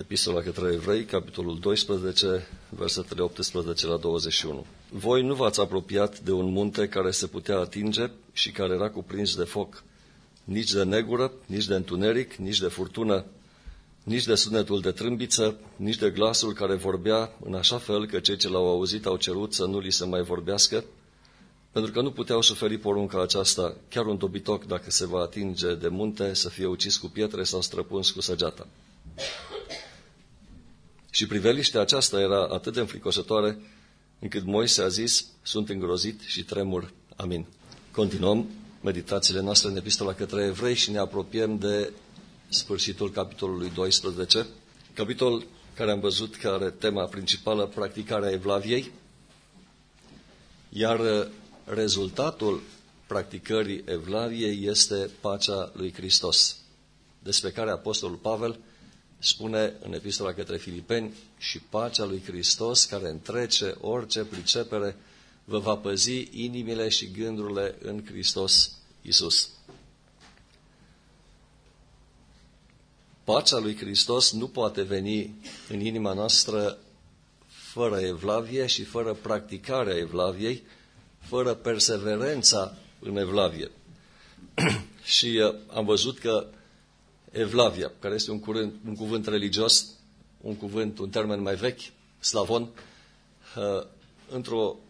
Epistola către Evrei, capitolul 12, versetele 18 la 21. Voi nu v-ați apropiat de un munte care se putea atinge și care era cuprins de foc, nici de negură, nici de întuneric, nici de furtună, nici de sunetul de trâmbiță, nici de glasul care vorbea în așa fel că cei ce l-au auzit au cerut să nu li se mai vorbească, pentru că nu puteau suferi porunca aceasta, chiar un dobitoc, dacă se va atinge de munte, să fie ucis cu pietre sau străpuns cu săgeata. Și priveliștea aceasta era atât de înfricoșătoare, încât Moise a zis, sunt îngrozit și tremur. Amin. Continuăm meditațiile noastre în Epistola către Evrei și ne apropiem de sfârșitul capitolului 12, capitol care am văzut că are tema principală practicarea Evlaviei, iar rezultatul practicării Evlaviei este pacea lui Hristos, despre care Apostolul Pavel spune în Epistola către Filipeni, și pacea lui Hristos, care întrece orice pricepere, vă va păzi inimile și gândurile în Hristos Iisus. Pacea lui Hristos nu poate veni în inima noastră fără evlavie și fără practicarea evlaviei, fără perseverența în evlavie. Și am văzut că evlavia, care este un cuvânt religios, un termen mai vechi, slavon, într-o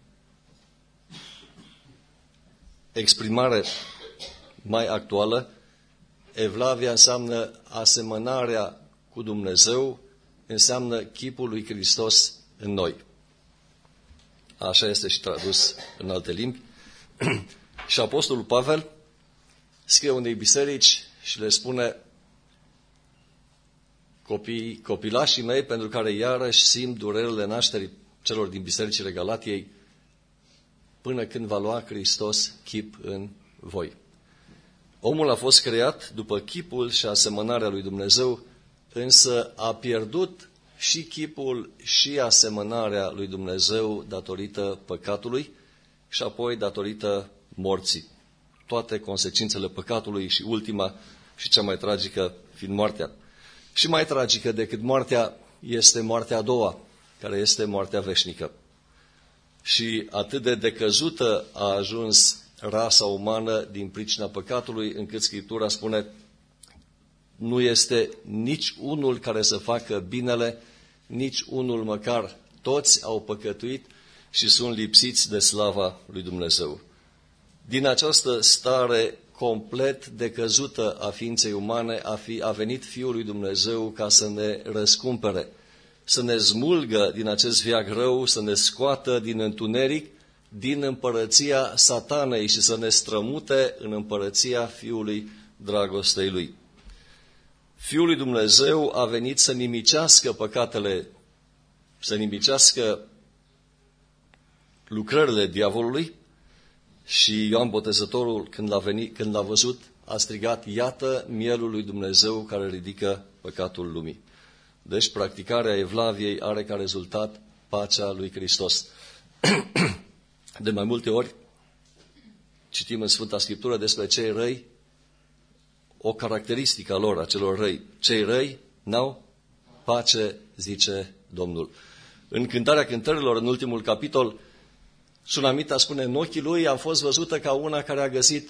exprimare mai actuală, evlavia înseamnă asemănarea cu Dumnezeu, înseamnă chipul lui Hristos în noi. Așa este și tradus în alte limbi. Și Apostolul Pavel scrie unei biserici și le spune, copilașii mei, pentru care iarăși simt durerile nașterii celor din bisericile Galatiei, până când va lua Hristos chip în voi. Omul a fost creat după chipul și asemănarea lui Dumnezeu, însă a pierdut și chipul și asemănarea lui Dumnezeu datorită păcatului și apoi datorită morții. Toate consecințele păcatului și ultima și cea mai tragică fiind moartea. Și mai tragică decât moartea este moartea a doua, care este moartea veșnică. Și atât de decăzută a ajuns rasa umană din pricina păcatului, încât Scriptura spune, nu este nici unul care să facă binele, nici unul măcar. Toți au păcătuit și sunt lipsiți de slava lui Dumnezeu. Din această stare complet decăzută a ființei umane a venit Fiul lui Dumnezeu ca să ne răscumpere, să ne smulgă din acest veac rău, să ne scoată din întuneric, din împărăția satanei și să ne strămute în împărăția Fiului dragostei Lui. Fiul lui Dumnezeu a venit să nimicească păcatele, să nimicească lucrările diavolului și Ioan Botezătorul, când l-a văzut, a strigat, iată mielul lui Dumnezeu care ridică păcatul lumii. Deci practicarea evlaviei are ca rezultat pacea lui Hristos. De mai multe ori citim în Sfânta Scriptură despre cei răi, o caracteristică a lor, a celor răi. Cei răi n-au pace, zice Domnul. În Cântarea Cântărilor, în ultimul capitol, Sunamita spune, în ochii lui am fost văzută ca una care a găsit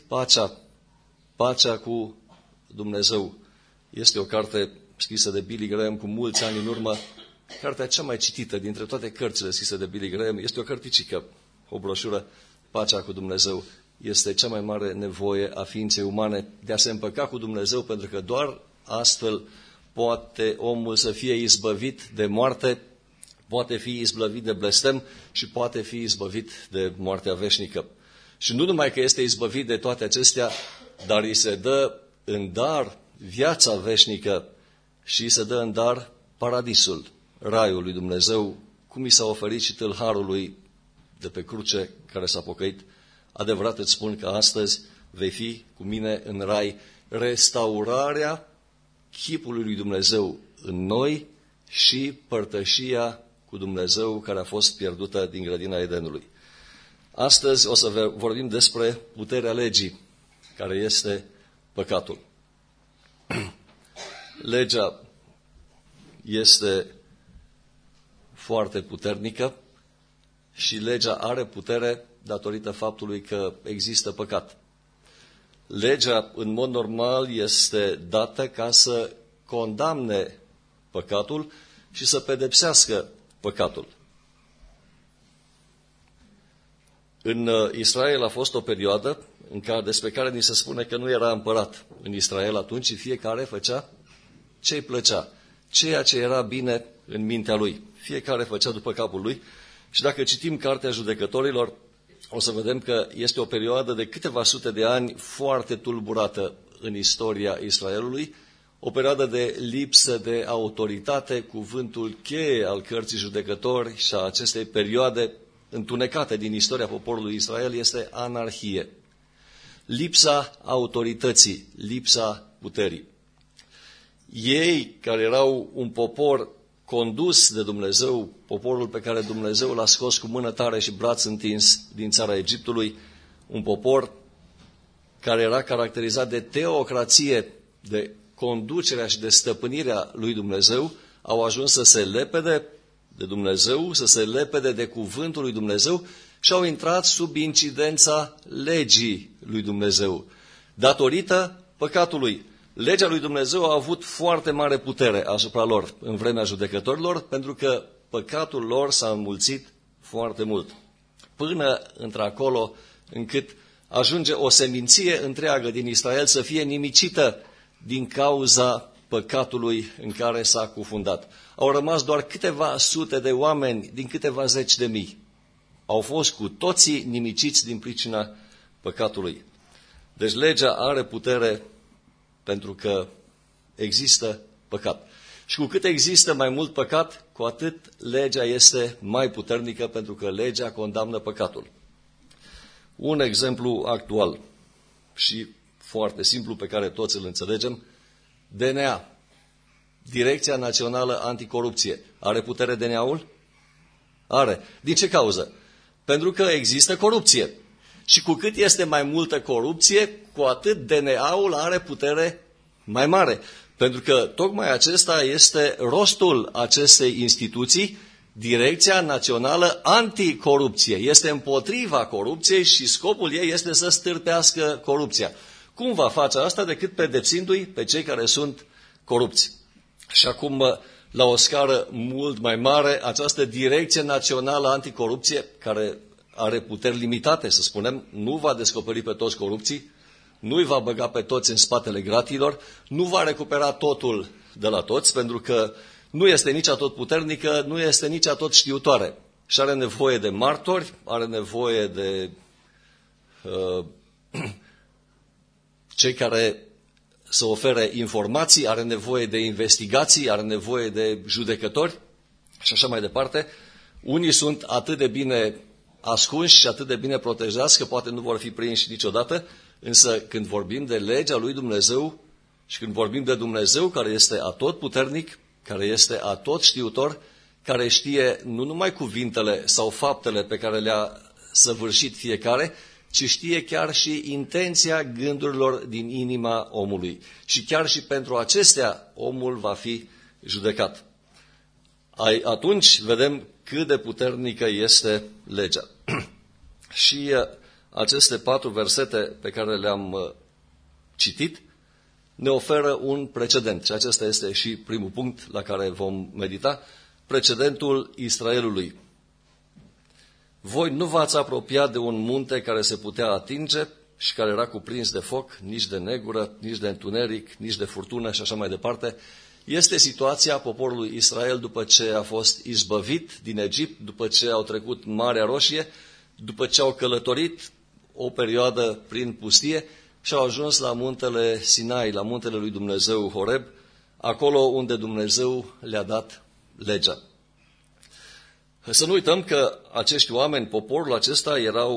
pacea cu Dumnezeu. Este o carte scrisă de Billy Graham cu mulți ani în urmă, cartea cea mai citită dintre toate cărțile scrise de Billy Graham. Este o cărticică, o broșură, Pacea cu Dumnezeu. Este cea mai mare nevoie a ființei umane de a se împăca cu Dumnezeu, pentru că doar astfel poate omul să fie izbăvit de moarte, poate fi izbăvit de blestem și poate fi izbăvit de moartea veșnică. Și nu numai că este izbăvit de toate acestea, dar îi se dă în dar viața veșnică și îi se dă în dar paradisul, raiul lui Dumnezeu, cum i s-a oferit și tâlharului de pe cruce care s-a pocăit. Adevărat îți spun că astăzi vei fi cu mine în rai. Restaurarea chipului lui Dumnezeu în noi și părtășia cu Dumnezeu care a fost pierdută din grădina Edenului. Astăzi o să vorbim despre puterea legii, care este păcatul. Legea este foarte puternică și legea are putere datorită faptului că există păcat. Legea, în mod normal, este dată ca să condamne păcatul și să pedepsească păcatul. În Israel a fost o perioadă despre care ni se spune că nu era împărat în Israel atunci și fiecare făcea ce îi plăcea, ceea ce era bine în mintea lui. Fiecare făcea după capul lui și dacă citim Cartea Judecătorilor, o să vedem că este o perioadă de câteva sute de ani foarte tulburată în istoria Israelului, o perioadă de lipsă de autoritate, cuvântul cheie al Cărții Judecători și a acestei perioade întunecate din istoria poporului Israel este anarhie. Lipsa autorității, lipsa puterii. Ei, care erau un popor condus de Dumnezeu, poporul pe care Dumnezeu l-a scos cu mână tare și braț întins din țara Egiptului, un popor care era caracterizat de teocrație, de conducerea și de stăpânirea lui Dumnezeu, au ajuns să se lepede de Dumnezeu, să se lepede de cuvântul lui Dumnezeu și au intrat sub incidența legii lui Dumnezeu. Datorită păcatului, legea lui Dumnezeu a avut foarte mare putere asupra lor în vremea judecătorilor, pentru că păcatul lor s-a înmulțit foarte mult. Până într-acolo încât ajunge o seminție întreagă din Israel să fie nimicită din cauza păcatului în care s-a cufundat. Au rămas doar câteva sute de oameni din câteva zeci de mii. Au fost cu toții nimiciți din pricina păcatului. Deci legea are putere pentru că există păcat. Și cu cât există mai mult păcat, cu atât legea este mai puternică, pentru că legea condamnă păcatul. Un exemplu actual și foarte simplu pe care toți îl înțelegem, DNA, Direcția Națională Anticorupție. Are putere DNA-ul? Are. Din ce cauză? Pentru că există corupție. Și cu cât este mai multă corupție, cu atât DNA-ul are putere mai mare. Pentru că tocmai acesta este rostul acestei instituții, Direcția Națională Anticorupție. Este împotriva corupției și scopul ei este să stârpească corupția. Cum va face asta decât pedepsindu-i pe cei care sunt corupți? Și acum, la o scară mult mai mare, această Direcție Națională Anticorupție, care are puteri limitate, să spunem, nu va descoperi pe toți corupții, nu îi va băga pe toți în spatele gratilor, nu va recupera totul de la toți, pentru că nu este nici atot puternică, nu este nici atot știutoare. Și are nevoie de martori, are nevoie de cei care să ofere informații, are nevoie de investigații, are nevoie de judecători și așa mai departe. Unii sunt atât de bine ascunși și atât de bine protejați că poate nu vor fi prinși niciodată, însă când vorbim de legea lui Dumnezeu și când vorbim de Dumnezeu care este atotputernic, care este atot știutor, care știe nu numai cuvintele sau faptele pe care le-a săvârșit fiecare, ci știe chiar și intenția gândurilor din inima omului. Și chiar și pentru acestea omul va fi judecat. Atunci vedem cât de puternică este legea. Și aceste 4 versete pe care le-am citit ne oferă un precedent. Și acesta este și primul punct la care vom medita, precedentul Israelului. Voi nu v-ați apropiat de un munte care se putea atinge și care era cuprins de foc, nici de negură, nici de întuneric, nici de furtună și așa mai departe. Este situația poporului Israel după ce a fost izbăvit din Egipt, după ce au trecut Marea Roșie, după ce au călătorit o perioadă prin pustie și au ajuns la muntele Sinai, la muntele lui Dumnezeu Horeb, acolo unde Dumnezeu le-a dat legea. Să nu uităm că acești oameni, poporul acesta,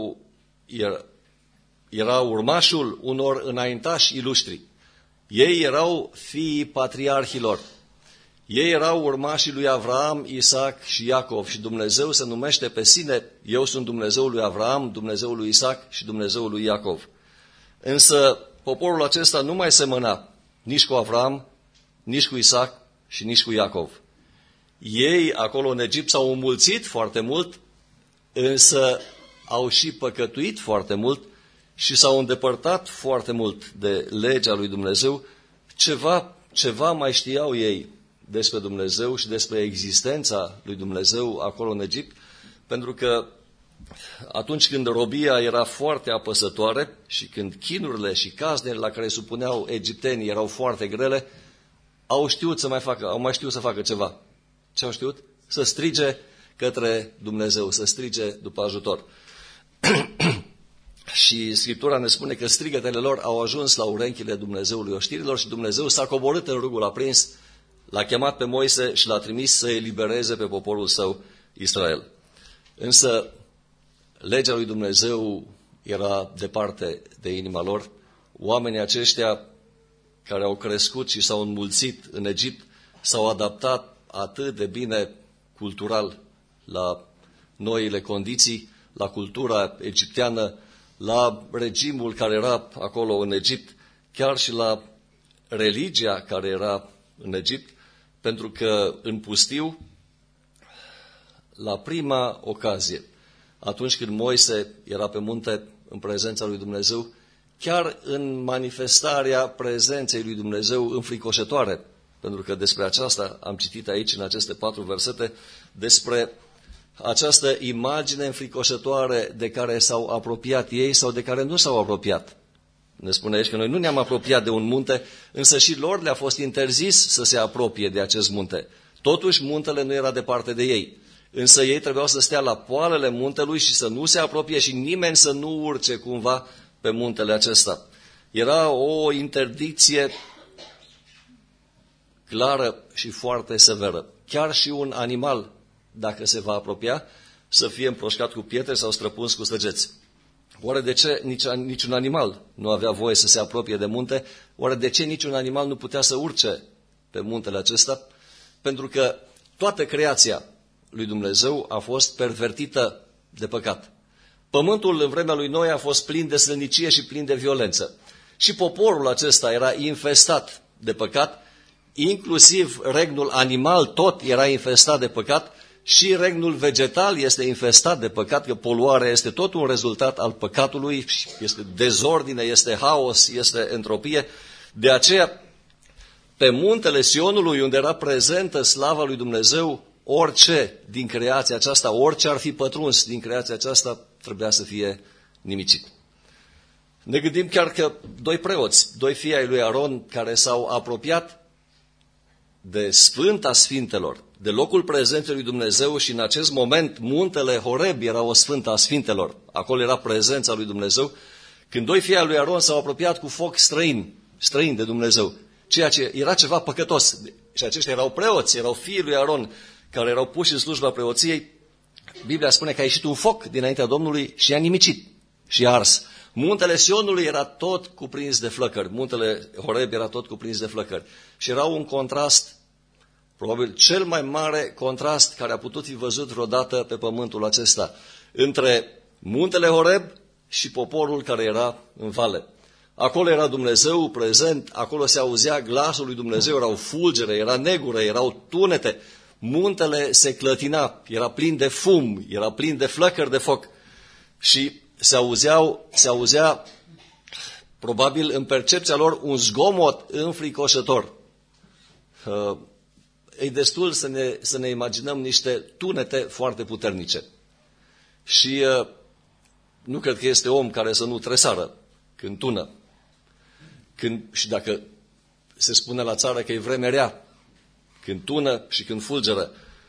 era urmașul unor înaintași ilustri. Ei erau fiii patriarhilor. Ei erau urmașii lui Avraam, Isaac și Iacov și Dumnezeu se numește pe sine, eu sunt Dumnezeul lui Avraam, Dumnezeul lui Isaac și Dumnezeul lui Iacov. Însă poporul acesta nu mai semăna nici cu Avraam, nici cu Isaac și nici cu Iacov. Ei acolo în Egipt s-au înmulțit foarte mult, însă au și păcătuit foarte mult și s-au îndepărtat foarte mult de legea lui Dumnezeu. Ceva mai știau ei despre Dumnezeu și despre existența lui Dumnezeu acolo în Egipt, pentru că atunci când robia era foarte apăsătoare și când chinurile și caznele la care supuneau egiptenii erau foarte grele, au mai știut să facă ceva. Ce au știut? Să strige către Dumnezeu, să strige după ajutor. Și Scriptura ne spune că strigătele lor au ajuns la urechile Dumnezeului oștirilor și Dumnezeu s-a coborât în rugul aprins, l-a chemat pe Moise și l-a trimis să elibereze pe poporul său Israel. Însă legea lui Dumnezeu era departe de inima lor. Oamenii aceștia care au crescut și s-au înmulțit în Egipt s-au adaptat atât de bine cultural la noile condiții, la cultura egipteană, la regimul care era acolo în Egipt, chiar și la religia care era în Egipt, pentru că în pustiu, la prima ocazie, atunci când Moise era pe munte în prezența lui Dumnezeu, chiar în manifestarea prezenței lui Dumnezeu înfricoșătoare, pentru că despre aceasta am citit aici în aceste 4 versete, despre această imagine înfricoșătoare de care s-au apropiat ei sau de care nu s-au apropiat. Ne spune aici că noi nu ne-am apropiat de un munte, însă și lor le-a fost interzis să se apropie de acest munte. Totuși, muntele nu era departe de ei, însă ei trebuiau să stea la poalele muntelui și să nu se apropie și nimeni să nu urce cumva pe muntele acesta. Era o interdicție clară și foarte severă. Chiar și un animal, dacă se va apropia, să fie împroșcat cu pietre sau străpuns cu săgeți. Oare de ce niciun animal nu avea voie să se apropie de munte? Oare de ce niciun animal nu putea să urce pe muntele acesta? Pentru că toată creația lui Dumnezeu a fost pervertită de păcat. Pământul în vremea lui Noe a fost plin de slănicie și plin de violență. Și poporul acesta era infestat de păcat, inclusiv regnul animal tot era infestat de păcat și regnul vegetal este infestat de păcat, că poluarea este tot un rezultat al păcatului, este dezordine, este haos, este entropie. De aceea, pe muntele Sionului, unde era prezentă slava lui Dumnezeu, orice din creația aceasta, orice ar fi pătruns din creația aceasta, trebuia să fie nimicit. Ne gândim chiar că 2 preoți, 2 fii ai lui Aron, care s-au apropiat de Sfânta Sfintelor, de locul prezenței lui Dumnezeu și în acest moment muntele Horeb era o Sfânta Sfintelor. Acolo era prezența lui Dumnezeu. Când 2 fii ai lui Aron s-au apropiat cu foc străin de Dumnezeu, ceea ce era ceva păcătos. Și aceștia erau preoți, erau fiii lui Aron, care erau puși în slujba preoției. Biblia spune că a ieșit un foc dinaintea Domnului și i-a nimicit și i-a ars. Muntele Sionului era tot cuprins de flăcări, muntele Horeb era tot cuprins de flăcări. Și era un contrast, probabil cel mai mare contrast care a putut fi văzut vreodată pe pământul acesta, între muntele Horeb și poporul care era în vale. Acolo era Dumnezeu prezent, acolo se auzea glasul lui Dumnezeu, erau fulgere, era negură, erau tunete. Muntele se clătina, era plin de fum, era plin de flăcări de foc și se auzea probabil în percepția lor un zgomot înfricoșător. E destul să ne imaginăm niște tunete foarte puternice. Și nu cred că este om care să nu tresară când tună. Și dacă se spune la țară că e vreme rea, când tună și când fulgeră.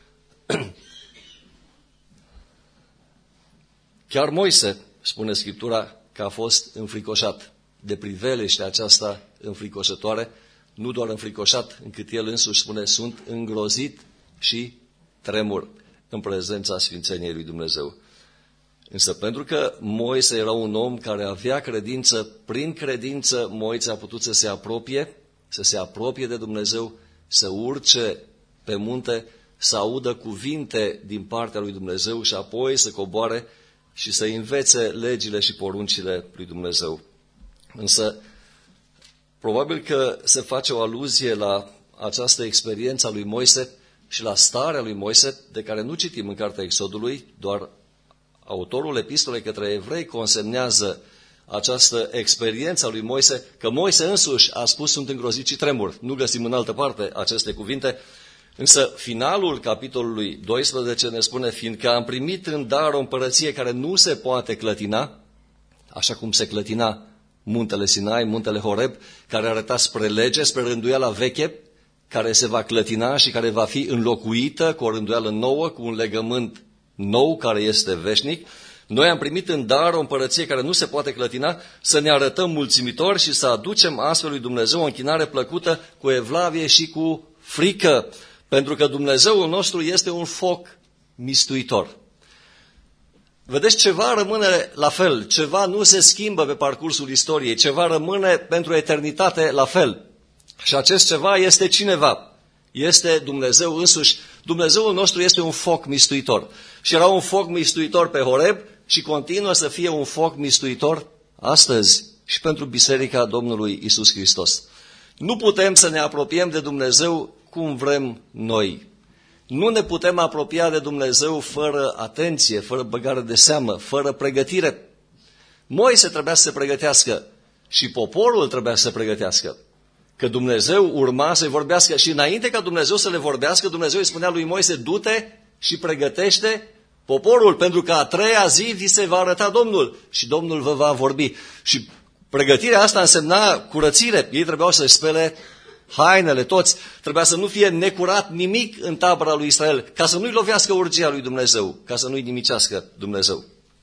Chiar Moise, spune Scriptura, că a fost înfricoșat de priveliștea aceasta înfricoșătoare, nu doar înfricoșat, încât el însuși spune, sunt îngrozit și tremur în prezența sfințeniei lui Dumnezeu. Însă pentru că Moise era un om care avea credință, prin credință Moise a putut să se apropie de Dumnezeu, să urce pe munte, să audă cuvinte din partea lui Dumnezeu și apoi să coboare și să învețe legile și poruncile lui Dumnezeu. Însă, probabil că se face o aluzie la această experiență a lui Moise, și la starea lui Moise, de care nu citim în cartea Exodului, doar autorul epistolei către evrei consemnează această experiență a lui Moise, că Moise însuși a spus sunt îngrozit și tremur. Nu găsim în altă parte aceste cuvinte, însă finalul capitolului 12 ne spune, fiindcă am primit în dar o împărăție care nu se poate clătina, așa cum se clătina muntele Sinai, muntele Horeb, care arăta spre lege, spre rânduiala veche, care se va clătina și care va fi înlocuită cu o rânduială nouă, cu un legământ nou care este veșnic. Noi am primit în dar o împărăție care nu se poate clătina, să ne arătăm mulțumitori și să aducem astfel lui Dumnezeu o închinare plăcută cu evlavie și cu frică, pentru că Dumnezeul nostru este un foc mistuitor. Vedeți, ceva rămâne la fel, ceva nu se schimbă pe parcursul istoriei, ceva rămâne pentru eternitate la fel. Și acest ceva este cineva, este Dumnezeu însuși. Dumnezeul nostru este un foc mistuitor. Și era un foc mistuitor pe Horeb și continuă să fie un foc mistuitor astăzi și pentru Biserica Domnului Isus Hristos. Nu putem să ne apropiem de Dumnezeu cum vrem noi. Nu ne putem apropia de Dumnezeu fără atenție, fără băgare de seamă, fără pregătire. Moise trebuia să se pregătească și poporul trebuia să se pregătească. Că Dumnezeu urma să-i vorbească și înainte ca Dumnezeu să le vorbească, Dumnezeu îi spunea lui Moise, du-te și pregătește poporul, pentru că a treia zi vi se va arăta Domnul și Domnul vă va vorbi. Și pregătirea asta însemna curățire. Ei trebuiau să-și spele hainele toți, trebuia să nu fie necurat nimic în tabăra lui Israel, ca să nu-i lovească urgia lui Dumnezeu, ca să nu-i nimicească Dumnezeu.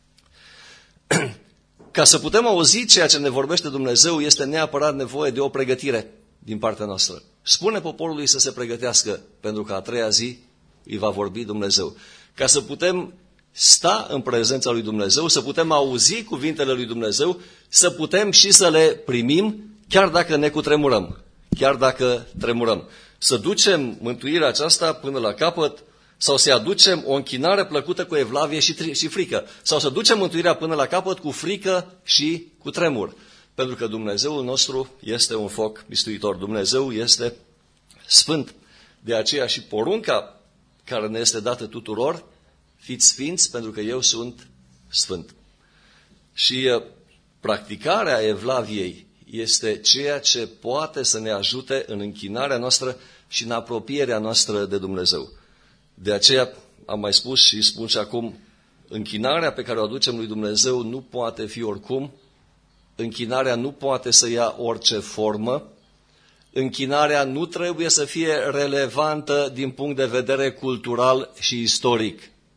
Ca să putem auzi ceea ce ne vorbește Dumnezeu, este neapărat nevoie de o pregătire din partea noastră. Spune poporului să se pregătească, pentru că a treia zi îi va vorbi Dumnezeu. Ca să putem sta în prezența lui Dumnezeu, să putem auzi cuvintele lui Dumnezeu, să putem și să le primim, chiar dacă ne cutremurăm, chiar dacă tremurăm. Să ducem mântuirea aceasta până la capăt, sau să aducem o închinare plăcută cu evlavie și frică, sau să ducem mântuirea până la capăt cu frică și cu tremur. Pentru că Dumnezeul nostru este un foc mistuitor. Dumnezeu este sfânt. De aceea și porunca care ne este dată tuturor, fiți sfinți pentru că eu sunt sfânt. Și practicarea evlaviei este ceea ce poate să ne ajute în închinarea noastră și în apropierea noastră de Dumnezeu. De aceea am mai spus și spun și acum, închinarea pe care o aducem lui Dumnezeu nu poate fi oricum, închinarea nu poate să ia orice formă, închinarea nu trebuie să fie relevantă din punct de vedere cultural și istoric.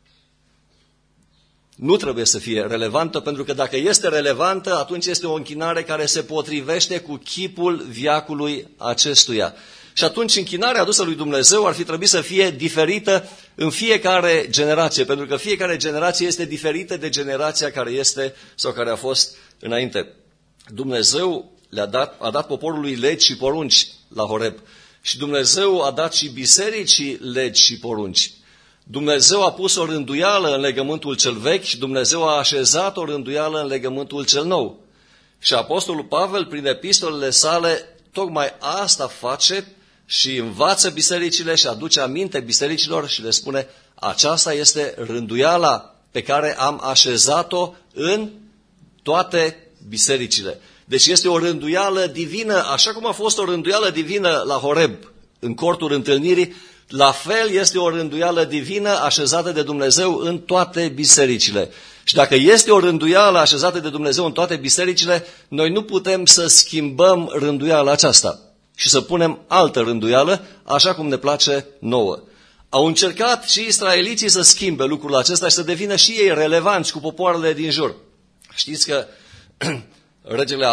Nu trebuie să fie relevantă, pentru că dacă este relevantă, atunci este o închinare care se potrivește cu chipul veacului acestuia. Și atunci închinarea adusă lui Dumnezeu ar fi trebuit să fie diferită în fiecare generație, pentru că fiecare generație este diferită de generația care este sau care a fost înainte. Dumnezeu a dat poporului legi și porunci la Horeb și Dumnezeu a dat și bisericii legi și porunci. Dumnezeu a pus o rânduială în legământul cel vechi și Dumnezeu a așezat o rânduială în legământul cel nou. Și Apostolul Pavel, prin epistolele sale, tocmai asta face și învață bisericile și aduce aminte bisericilor și le spune, aceasta este rânduiala pe care am așezat-o în toate bisericile. Deci este o rânduială divină, așa cum a fost o rânduială divină la Horeb, în cortul întâlnirii, la fel este o rânduială divină așezată de Dumnezeu în toate bisericile. Și dacă este o rânduială așezată de Dumnezeu în toate bisericile, noi nu putem să schimbăm rânduiala aceasta și să punem altă rânduială, așa cum ne place nouă. Au încercat și israeliții să schimbe lucrul acesta și să devină și ei relevanți cu popoarele din jur. Știți că regele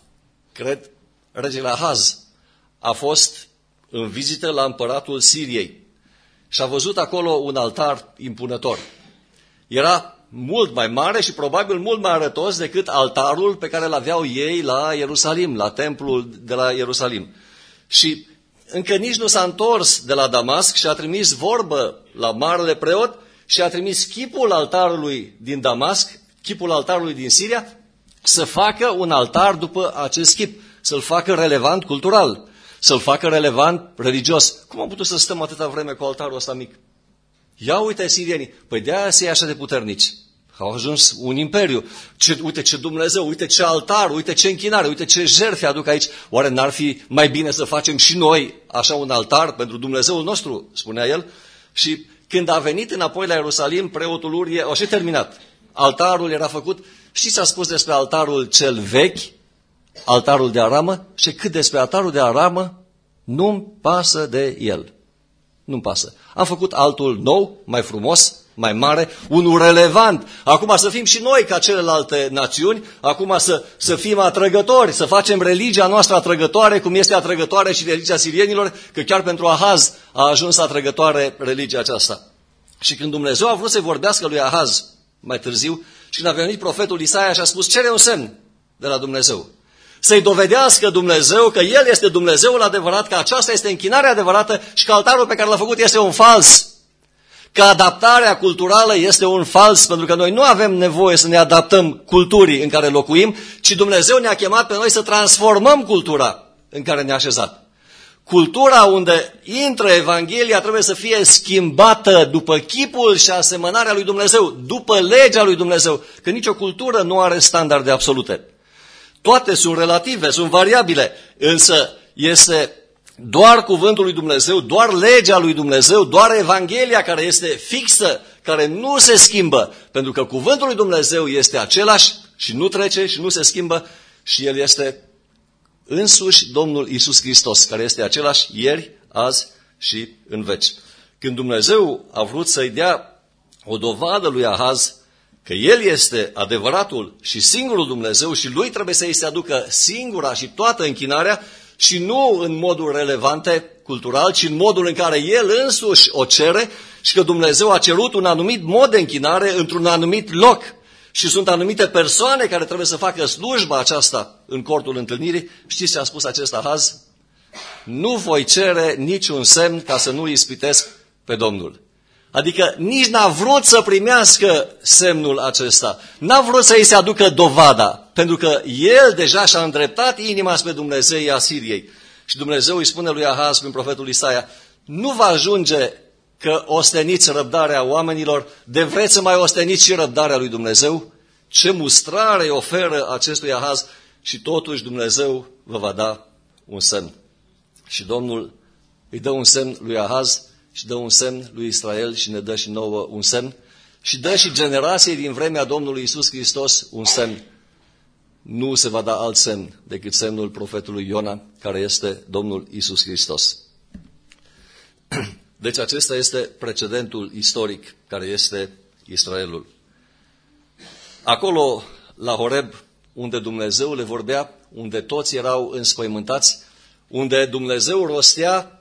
Ahaz, a fost în vizită la împăratul Siriei și a văzut acolo un altar impunător. Era mult mai mare și probabil mult mai arătos decât altarul pe care îl aveau ei la Ierusalim, la templul de la Ierusalim. Și încă nici nu s-a întors de la Damasc și a trimis vorbă la marele preot și a trimis chipul altarului din Damasc, chipul altarului din Siria, să facă un altar după acest chip, să-l facă relevant cultural. să-l facă relevant, religios. Cum am putut să stăm atâta vreme cu altarul ăsta mic? Ia uite sirienii, păi de-aia se așa de puternici. Au ajuns un imperiu. Uite ce Dumnezeu, uite ce altar, uite ce închinare, uite ce jertfe aduc aici. Oare n-ar fi mai bine să facem și noi așa un altar pentru Dumnezeul nostru, spunea el. Și când a venit înapoi la Ierusalim, preotul Urie, o și terminat. Altarul era făcut. Știți ce a spus despre altarul cel vechi, altarul de aramă? Și cât despre altarul de aramă, nu-mi pasă de el. Nu-mi pasă. Am făcut altul nou, mai frumos, mai mare, unul relevant. Acum să fim și noi ca celelalte națiuni, acum să fim atrăgători, să facem religia noastră atrăgătoare, cum este atrăgătoare și religia sirienilor, că chiar pentru Ahaz a ajuns atrăgătoare religia aceasta. Și când Dumnezeu a vrut să vorbească lui Ahaz mai târziu, și când a venit profetul Isaia și a spus, cere un semn de la Dumnezeu. Să-i dovedească Dumnezeu că El este Dumnezeul adevărat, că aceasta este închinarea adevărată și că altarul pe care l-a făcut este un fals. Că adaptarea culturală este un fals, pentru că noi nu avem nevoie să ne adaptăm culturii în care locuim, ci Dumnezeu ne-a chemat pe noi să transformăm cultura în care ne-a așezat. Cultura unde intră Evanghelia trebuie să fie schimbată după chipul și asemănarea lui Dumnezeu, după legea lui Dumnezeu, că nicio cultură nu are standarde absolute. Toate sunt relative, sunt variabile, însă este doar cuvântul lui Dumnezeu, doar legea lui Dumnezeu, doar Evanghelia care este fixă, care nu se schimbă, pentru că cuvântul lui Dumnezeu este același și nu trece și nu se schimbă și El este însuși Domnul Iisus Hristos, care este același ieri, azi și în veci. Când Dumnezeu a vrut să-i dea o dovadă lui Ahaz că El este adevăratul și singurul Dumnezeu și Lui trebuie să-i se aducă singura și toată închinarea și nu în modul relevante cultural, ci în modul în care El însuși o cere și că Dumnezeu a cerut un anumit mod de închinare într-un anumit loc. Și sunt anumite persoane care trebuie să facă slujba aceasta în cortul întâlnirii. Știți ce a spus acest Ahaz? Nu voi cere niciun semn ca să nu ispitesc pe Domnul. Adică nici n-a vrut să primească semnul acesta. N-a vrut să îi se aducă dovada, pentru că el deja și-a îndreptat inima spre Dumnezeii Asiriei. Și Dumnezeu îi spune lui Ahaz prin profetul Isaia, nu va ajunge că osteniți răbdarea oamenilor, de vreți să mai osteniți și răbdarea lui Dumnezeu? Ce mustrare oferă acestui Ahaz și totuși Dumnezeu vă va da un semn. Și Domnul îi dă un semn lui Ahaz și dă un semn lui Israel și ne dă și nouă un semn și dă și generației din vremea Domnului Iisus Hristos un semn. Nu se va da alt semn decât semnul profetului Iona, care este Domnul Iisus Hristos. Deci acesta este precedentul istoric care este Israelul. Acolo, la Horeb, unde Dumnezeu le vorbea, unde toți erau înspăimântați, unde Dumnezeu rostea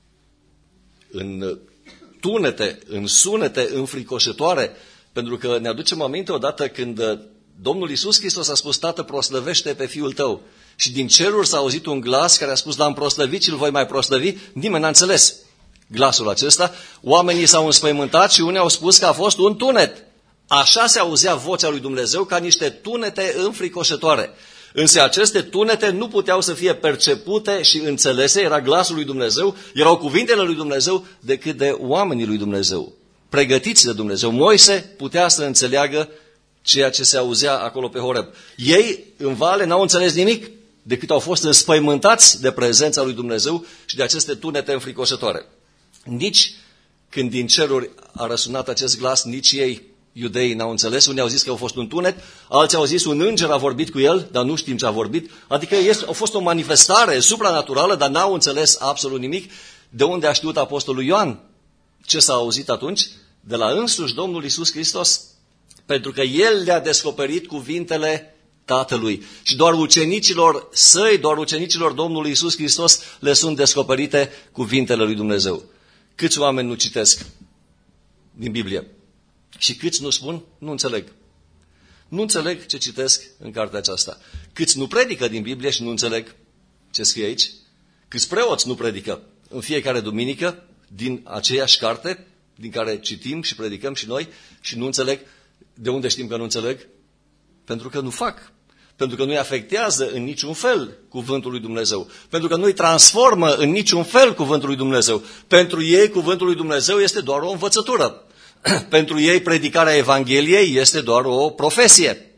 în tunete, în sunete înfricoșătoare, pentru că ne aducem aminte odată când Domnul Iisus Hristos a spus, Tată, proslăvește pe Fiul tău. Și din ceruri s-a auzit un glas care a spus, l-am proslăvit și îl voi mai proslăvi. Nimeni n-a înțeles glasul acesta. Oamenii s-au înspăimântat și unii au spus că a fost un tunet. Așa se auzea vocea lui Dumnezeu ca niște tunete înfricoșătoare. Însă aceste tunete nu puteau să fie percepute și înțelese, era glasul lui Dumnezeu, erau cuvintele lui Dumnezeu decât de oamenii lui Dumnezeu, pregătiți de Dumnezeu. Moise putea să înțeleagă ceea ce se auzea acolo pe Horeb. Ei, în vale, n-au înțeles nimic, decât au fost înspăimântați de prezența lui Dumnezeu și de aceste tunete înfricoșătoare. Nici când din ceruri a răsunat acest glas, nici ei, iudeii, n-au înțeles. Unii au zis că a fost un tunet, alții au zis un înger a vorbit cu el, dar nu știm ce a vorbit. Adică a fost o manifestare supranaturală, dar n-au înțeles absolut nimic. De unde a știut apostolul Ioan ce s-a auzit atunci? De la însuși Domnul Iisus Hristos. Pentru că El le-a descoperit cuvintele Tatălui. Și doar ucenicilor săi, doar ucenicilor Domnului Iisus Hristos le sunt descoperite cuvintele lui Dumnezeu. Câți oameni nu citesc din Biblie? Și câți nu spun? Nu înțeleg. Nu înțeleg ce citesc în cartea aceasta. Câți nu predică din Biblie și nu înțeleg ce scrie aici? Câți preoți nu predică în fiecare duminică din aceeași carte din care citim și predicăm și noi și nu înțeleg? De unde știm că nu înțeleg? Pentru că nu fac. pentru că nu-i afectează în niciun fel cuvântul lui Dumnezeu, pentru că nu-i transformă în niciun fel cuvântul lui Dumnezeu. Pentru ei cuvântul lui Dumnezeu este doar o învățătură. Pentru ei predicarea Evangheliei este doar o profesie.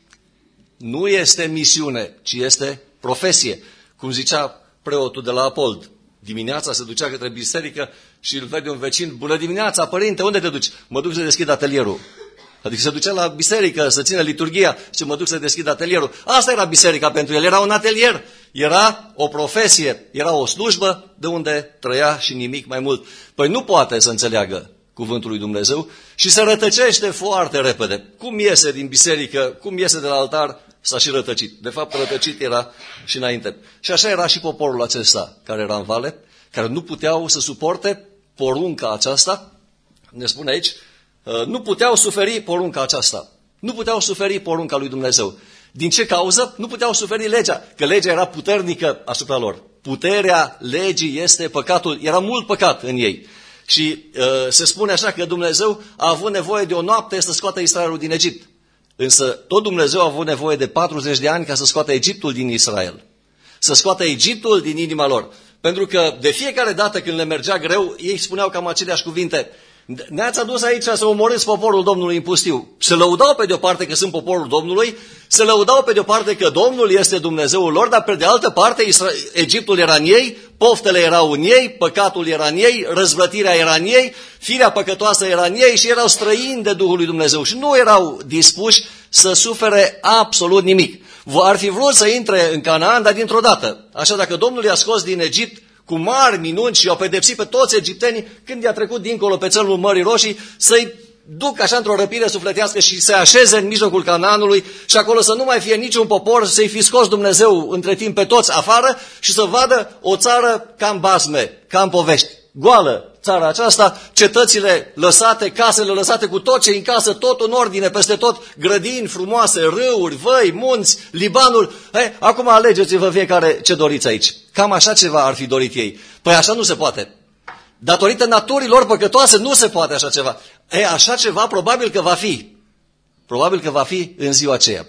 Nu este misiune, ci este profesie. Cum zicea preotul de la Apold, dimineața se ducea către biserică și îl vede un vecin: bună dimineața, părinte, unde te duci? Mă duc să deschid atelierul. Adică se ducea la biserică să țină liturghia și mă duc să deschid atelierul. Asta era biserica pentru el, era un atelier, era o profesie, era o slujbă de unde trăia și nimic mai mult. Păi nu poate să înțeleagă cuvântul lui Dumnezeu și se rătăcește foarte repede. Cum iese din biserică, cum iese de la altar, s-a și rătăcit. De fapt, rătăcit era și înainte. Și așa era și poporul acesta care era în vale, care nu puteau să suporte porunca aceasta. Ne spune aici, nu puteau suferi porunca aceasta. Nu puteau suferi porunca lui Dumnezeu. Din ce cauză? Nu puteau suferi legea, că legea era puternică asupra lor. Puterea legii este păcatul, era mult păcat în ei. Și se spune așa că Dumnezeu a avut nevoie de o noapte să scoată Israelul din Egipt. Însă tot Dumnezeu a avut nevoie de 40 de ani ca să scoată Egiptul din Israel. Să scoată Egiptul din inima lor. Pentru că de fiecare dată când le mergea greu, ei spuneau cam aceleași cuvinte: ne-ați adus aici să omorâți poporul Domnului în pustiu. Se lăudau pe de o parte că sunt poporul Domnului, se lăudau pe de o parte că Domnul este Dumnezeul lor, dar pe de altă parte Egiptul era în ei, poftele erau în ei, păcatul era în ei, răzvrătirea era în ei, firea păcătoasă era în ei și erau străini de Duhul lui Dumnezeu și nu erau dispuși să sufere absolut nimic. Ar fi vrut să intre în Canaan, dar dintr-o dată. Așa, dacă Domnul i-a scos din Egipt cu mari minuni și i-au pedepsit pe toți egiptenii, când i-a trecut dincolo pe țărmul Mării Roșii, să-i duc așa într-o răpire sufletească și să așeze în mijlocul Canaanului și acolo să nu mai fie niciun popor, să-i fi scos Dumnezeu între timp pe toți afară și să vadă o țară ca în basme, ca în povești. Goală țara aceasta, cetățile lăsate, casele lăsate cu tot ce în casă, tot în ordine, peste tot, grădini frumoase, râuri, văi, munți, Libanul. Acum alegeți-vă fiecare ce doriți aici. Cam așa ceva ar fi dorit ei. Păi așa nu se poate. Datorită naturii lor păcătoase nu se poate așa ceva. Așa ceva probabil că va fi. Probabil că va fi în ziua aceea.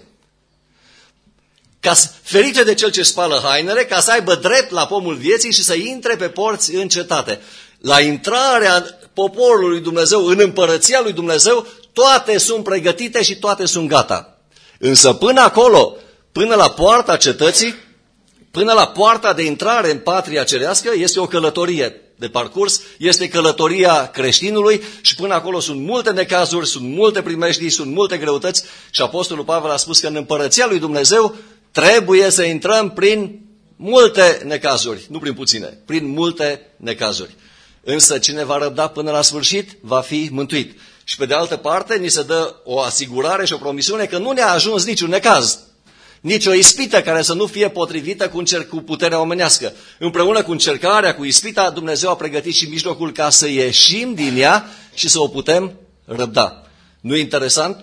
Ferice de cel ce spală hainele, ca să aibă drept la pomul vieții și să intre pe porți în cetate. La intrarea poporului lui Dumnezeu în împărăția lui Dumnezeu, toate sunt pregătite și toate sunt gata. Însă până acolo, până la poarta cetății, până la poarta de intrare în patria cerească, este o călătorie de parcurs, este călătoria creștinului și până acolo sunt multe necazuri, sunt multe primejdii, sunt multe greutăți și Apostolul Pavel a spus că în împărăția lui Dumnezeu trebuie să intrăm prin multe necazuri, nu prin puține, prin multe necazuri. Însă cine va răbda până la sfârșit va fi mântuit. Și pe de altă parte ni se dă o asigurare și o promisiune că nu ne-a ajuns niciun necaz, nici o ispită care să nu fie potrivită cu puterea omenească. Împreună cu încercarea, cu ispita, Dumnezeu a pregătit și mijlocul ca să ieșim din ea și să o putem răbda. Nu e interesant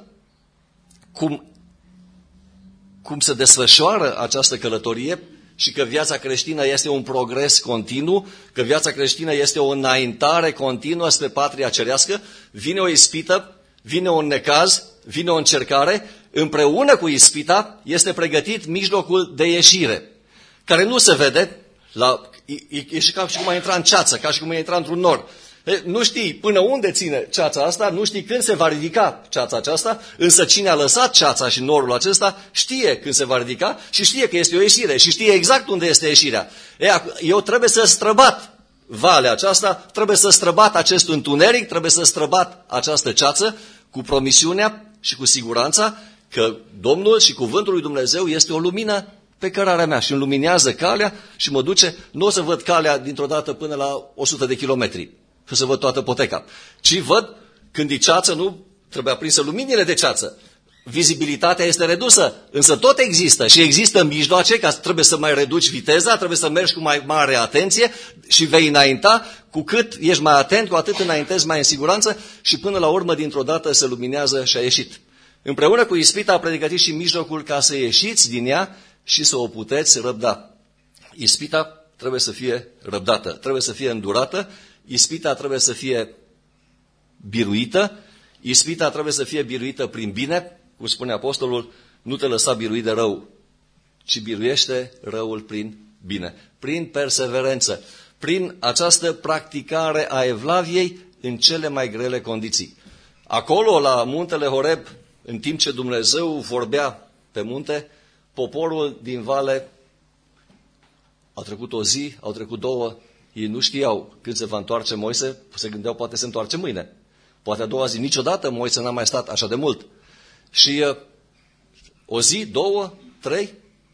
cum se desfășoară această călătorie și că viața creștină este un progres continuu, că viața creștină este o înaintare continuă spre patria cerească? Vine o ispită, vine un necaz, vine o încercare, împreună cu ispita este pregătit mijlocul de ieșire, care nu se vede, e și ca și cum ai intra în ceață, ca și cum ai intra într-un nor. Nu știi până unde ține ceața asta, nu știi când se va ridica ceața aceasta, însă cine a lăsat ceața și norul acesta știe când se va ridica și știe că este o ieșire și știe exact unde este ieșirea. Eu trebuie să străbat valea aceasta, trebuie să străbat acest întuneric, trebuie să străbat această ceață cu promisiunea și cu siguranța că Domnul și cuvântul lui Dumnezeu este o lumină pe cărarea mea și îmi luminează calea și mă duce, nu o să văd calea dintr-o dată până la 100 de kilometri. Și să văd toată poteca. Ci văd, când e ceață, nu trebuie aprinsă luminile de ceață. Vizibilitatea este redusă, însă tot există și există mijloace, ca trebuie să mai reduci viteza, trebuie să mergi cu mai mare atenție și vei înainta, cu cât ești mai atent, cu atât înaintezi mai în siguranță și până la urmă, dintr-o dată, se luminează și a ieșit. Împreună cu ispita a pregătit și mijlocul ca să ieșiți din ea și să o puteți răbda. Ispita trebuie să fie răbdată, trebuie să fie îndurată. Ispita trebuie să fie biruită, ispita trebuie să fie biruită prin bine, cum spune apostolul, nu te lăsa birui de rău ci biruiește răul prin bine, prin perseverență, prin această practicare a evlaviei în cele mai grele condiții. Acolo, la muntele Horeb, în timp ce Dumnezeu vorbea pe munte, poporul din vale a trecut o zi, au trecut două, ei nu știau când se va întoarce Moise, se gândeau poate se întoarce mâine. Poate a doua zi, niciodată Moise n-a mai stat așa de mult. Și o zi, două, 3,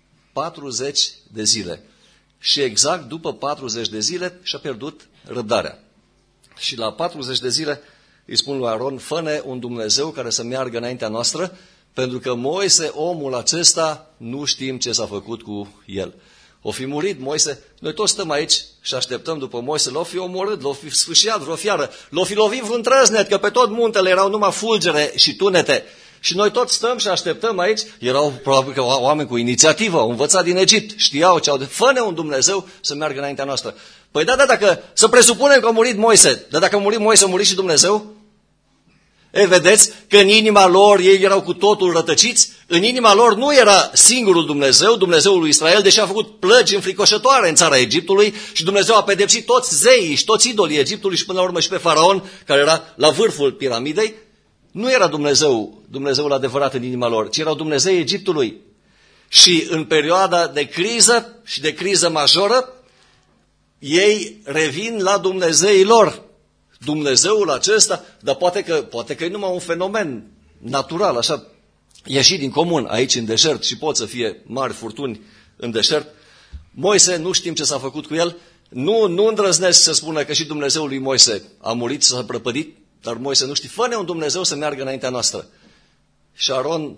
40 de zile. Și exact după 40 de zile și-a pierdut răbdarea. Și la 40 de zile îi spun lui Aron, fă-ne un Dumnezeu care să meargă înaintea noastră, pentru că Moise, omul acesta, nu știm ce s-a făcut cu el. O fi murit Moise, noi toți stăm aici și așteptăm după Moise, l-o fi omorât, l-o fi sfâșiat vreo fiară, l-o fi lovit vreun trăznet, că pe tot muntele erau numai fulgere și tunete. Și noi toți stăm și așteptăm aici, erau probabil că oameni cu inițiativă, au învățat din Egipt, știau ce au de... Fă-ne un Dumnezeu să meargă înaintea noastră. Păi dacă să presupunem că a murit Moise, dar dacă a murit Moise, a murit și Dumnezeu? Ei, vedeți că în inima lor ei erau cu totul rătăciți, în inima lor nu era singurul Dumnezeu, Dumnezeul lui Israel, deși a făcut plăgi înfricoșătoare în țara Egiptului și Dumnezeu a pedepsit toți zeii și toți idolii Egiptului și până la urmă și pe Faraon, care era la vârful piramidei. Nu era Dumnezeul adevărat în inima lor, ci erau Dumnezeii Egiptului. Și în perioada de criză și de criză majoră, ei revin la Dumnezeii lor. Dumnezeul acesta, dar poate că e numai un fenomen natural, așa, ieșit din comun aici în deșert și pot să fie mari furtuni în deșert. Moise, nu știm ce s-a făcut cu el, nu îndrăznesc să spună că și Dumnezeul lui Moise a murit, s-a prăpădit, dar Moise nu știe, fă-ne un Dumnezeu să meargă înaintea noastră. Și Aron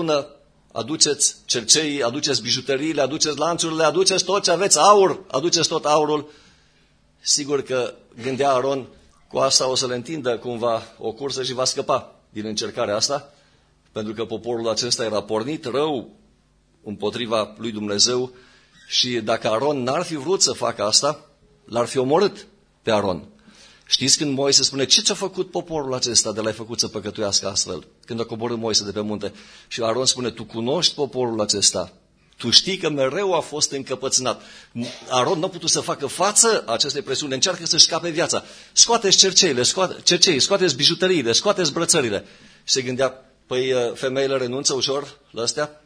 aduceți cerceii, aduceți bijuteriile, aduceți lanțurile, aduceți tot ce aveți, aur, aduceți tot aurul. Sigur că gândea Aron, cu asta o să le întindă cumva o cursă și va scăpa din încercarea asta, pentru că poporul acesta era pornit rău împotriva lui Dumnezeu și dacă Aron n-ar fi vrut să facă asta, l-ar fi omorât pe Aron. Știți când Moise spune, ce ți-a făcut poporul acesta de l-ai făcut să păcătuiască astfel? Când a coborât Moise de pe munte. Și Aron spune, tu cunoști poporul acesta, tu știi că mereu a fost încăpățânat. Aron nu a putut să facă față acestei presiuni, încearcă să-și scape viața. Scoateți cerceii, scoateți bijuteriile, scoateți brățările. Și se gândea, păi femeile renunță ușor la astea?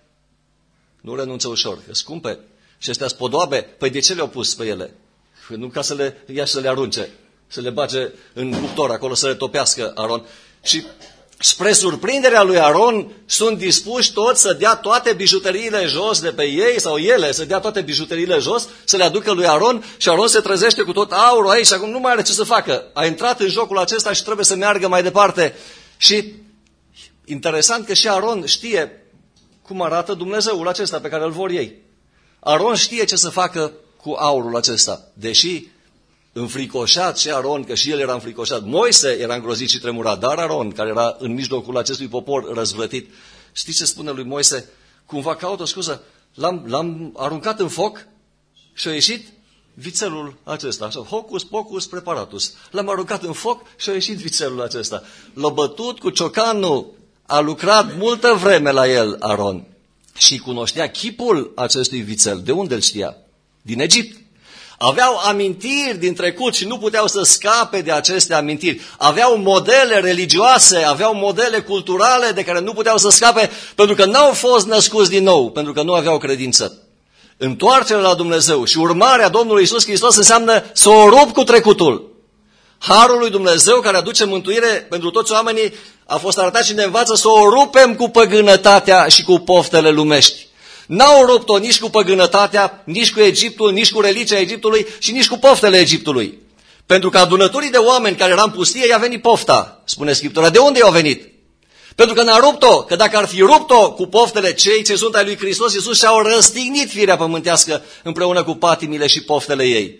Nu renunță ușor, că scumpe. Și astea spodoabe, păi de ce le-au pus pe ele? Nu ca să le ia și să le arunce, să le bage în cuptor, acolo să le topească Aron. Și spre surprinderea lui Aron, sunt dispuși toți să dea toate bijuteriile jos de pe ei, sau ele să dea toate bijuteriile jos, să le aducă lui Aron și Aron se trezește cu tot aurul aici și acum nu mai are ce să facă. A intrat în jocul acesta și trebuie să meargă mai departe. Și interesant că și Aron știe cum arată Dumnezeul acesta pe care îl vor ei. Aron știe ce să facă cu aurul acesta, deși înfricoșat și Aron, că și el era înfricoșat. Moise era îngrozit și tremurat, dar Aron, care era în mijlocul acestui popor răzvrătit, știți ce spune lui Moise? Cumva caută o scuză, l-am aruncat în foc și a ieșit vițelul acesta. Așa, hocus pocus preparatus. L-am aruncat în foc și a ieșit vițelul acesta. L-a bătut cu ciocanul, a lucrat multă vreme la el Aron și cunoștea chipul acestui vițel. De unde îl știa? Din Egipt. Aveau amintiri din trecut și nu puteau să scape de aceste amintiri. Aveau modele religioase, aveau modele culturale de care nu puteau să scape pentru că n-au fost născuți din nou, pentru că nu aveau credință. Întoarcerea la Dumnezeu și urmarea Domnului Iisus Hristos înseamnă să o rup cu trecutul. Harul lui Dumnezeu care aduce mântuire pentru toți oamenii a fost arătat și ne învață să o rupem cu păgânătatea și cu poftele lumești. N-au rupt-o nici cu păgânătatea, nici cu Egiptul, nici cu religia Egiptului și nici cu poftele Egiptului. Pentru că adunătorii de oameni care erau în pustie, i-a venit pofta, spune Scriptura. De unde i-a venit? Pentru că n-a rupt-o, că dacă ar fi rupt-o cu poftele, cei ce sunt ai lui Hristos Iisus și-au răstignit firea pământească împreună cu patimile și poftele ei.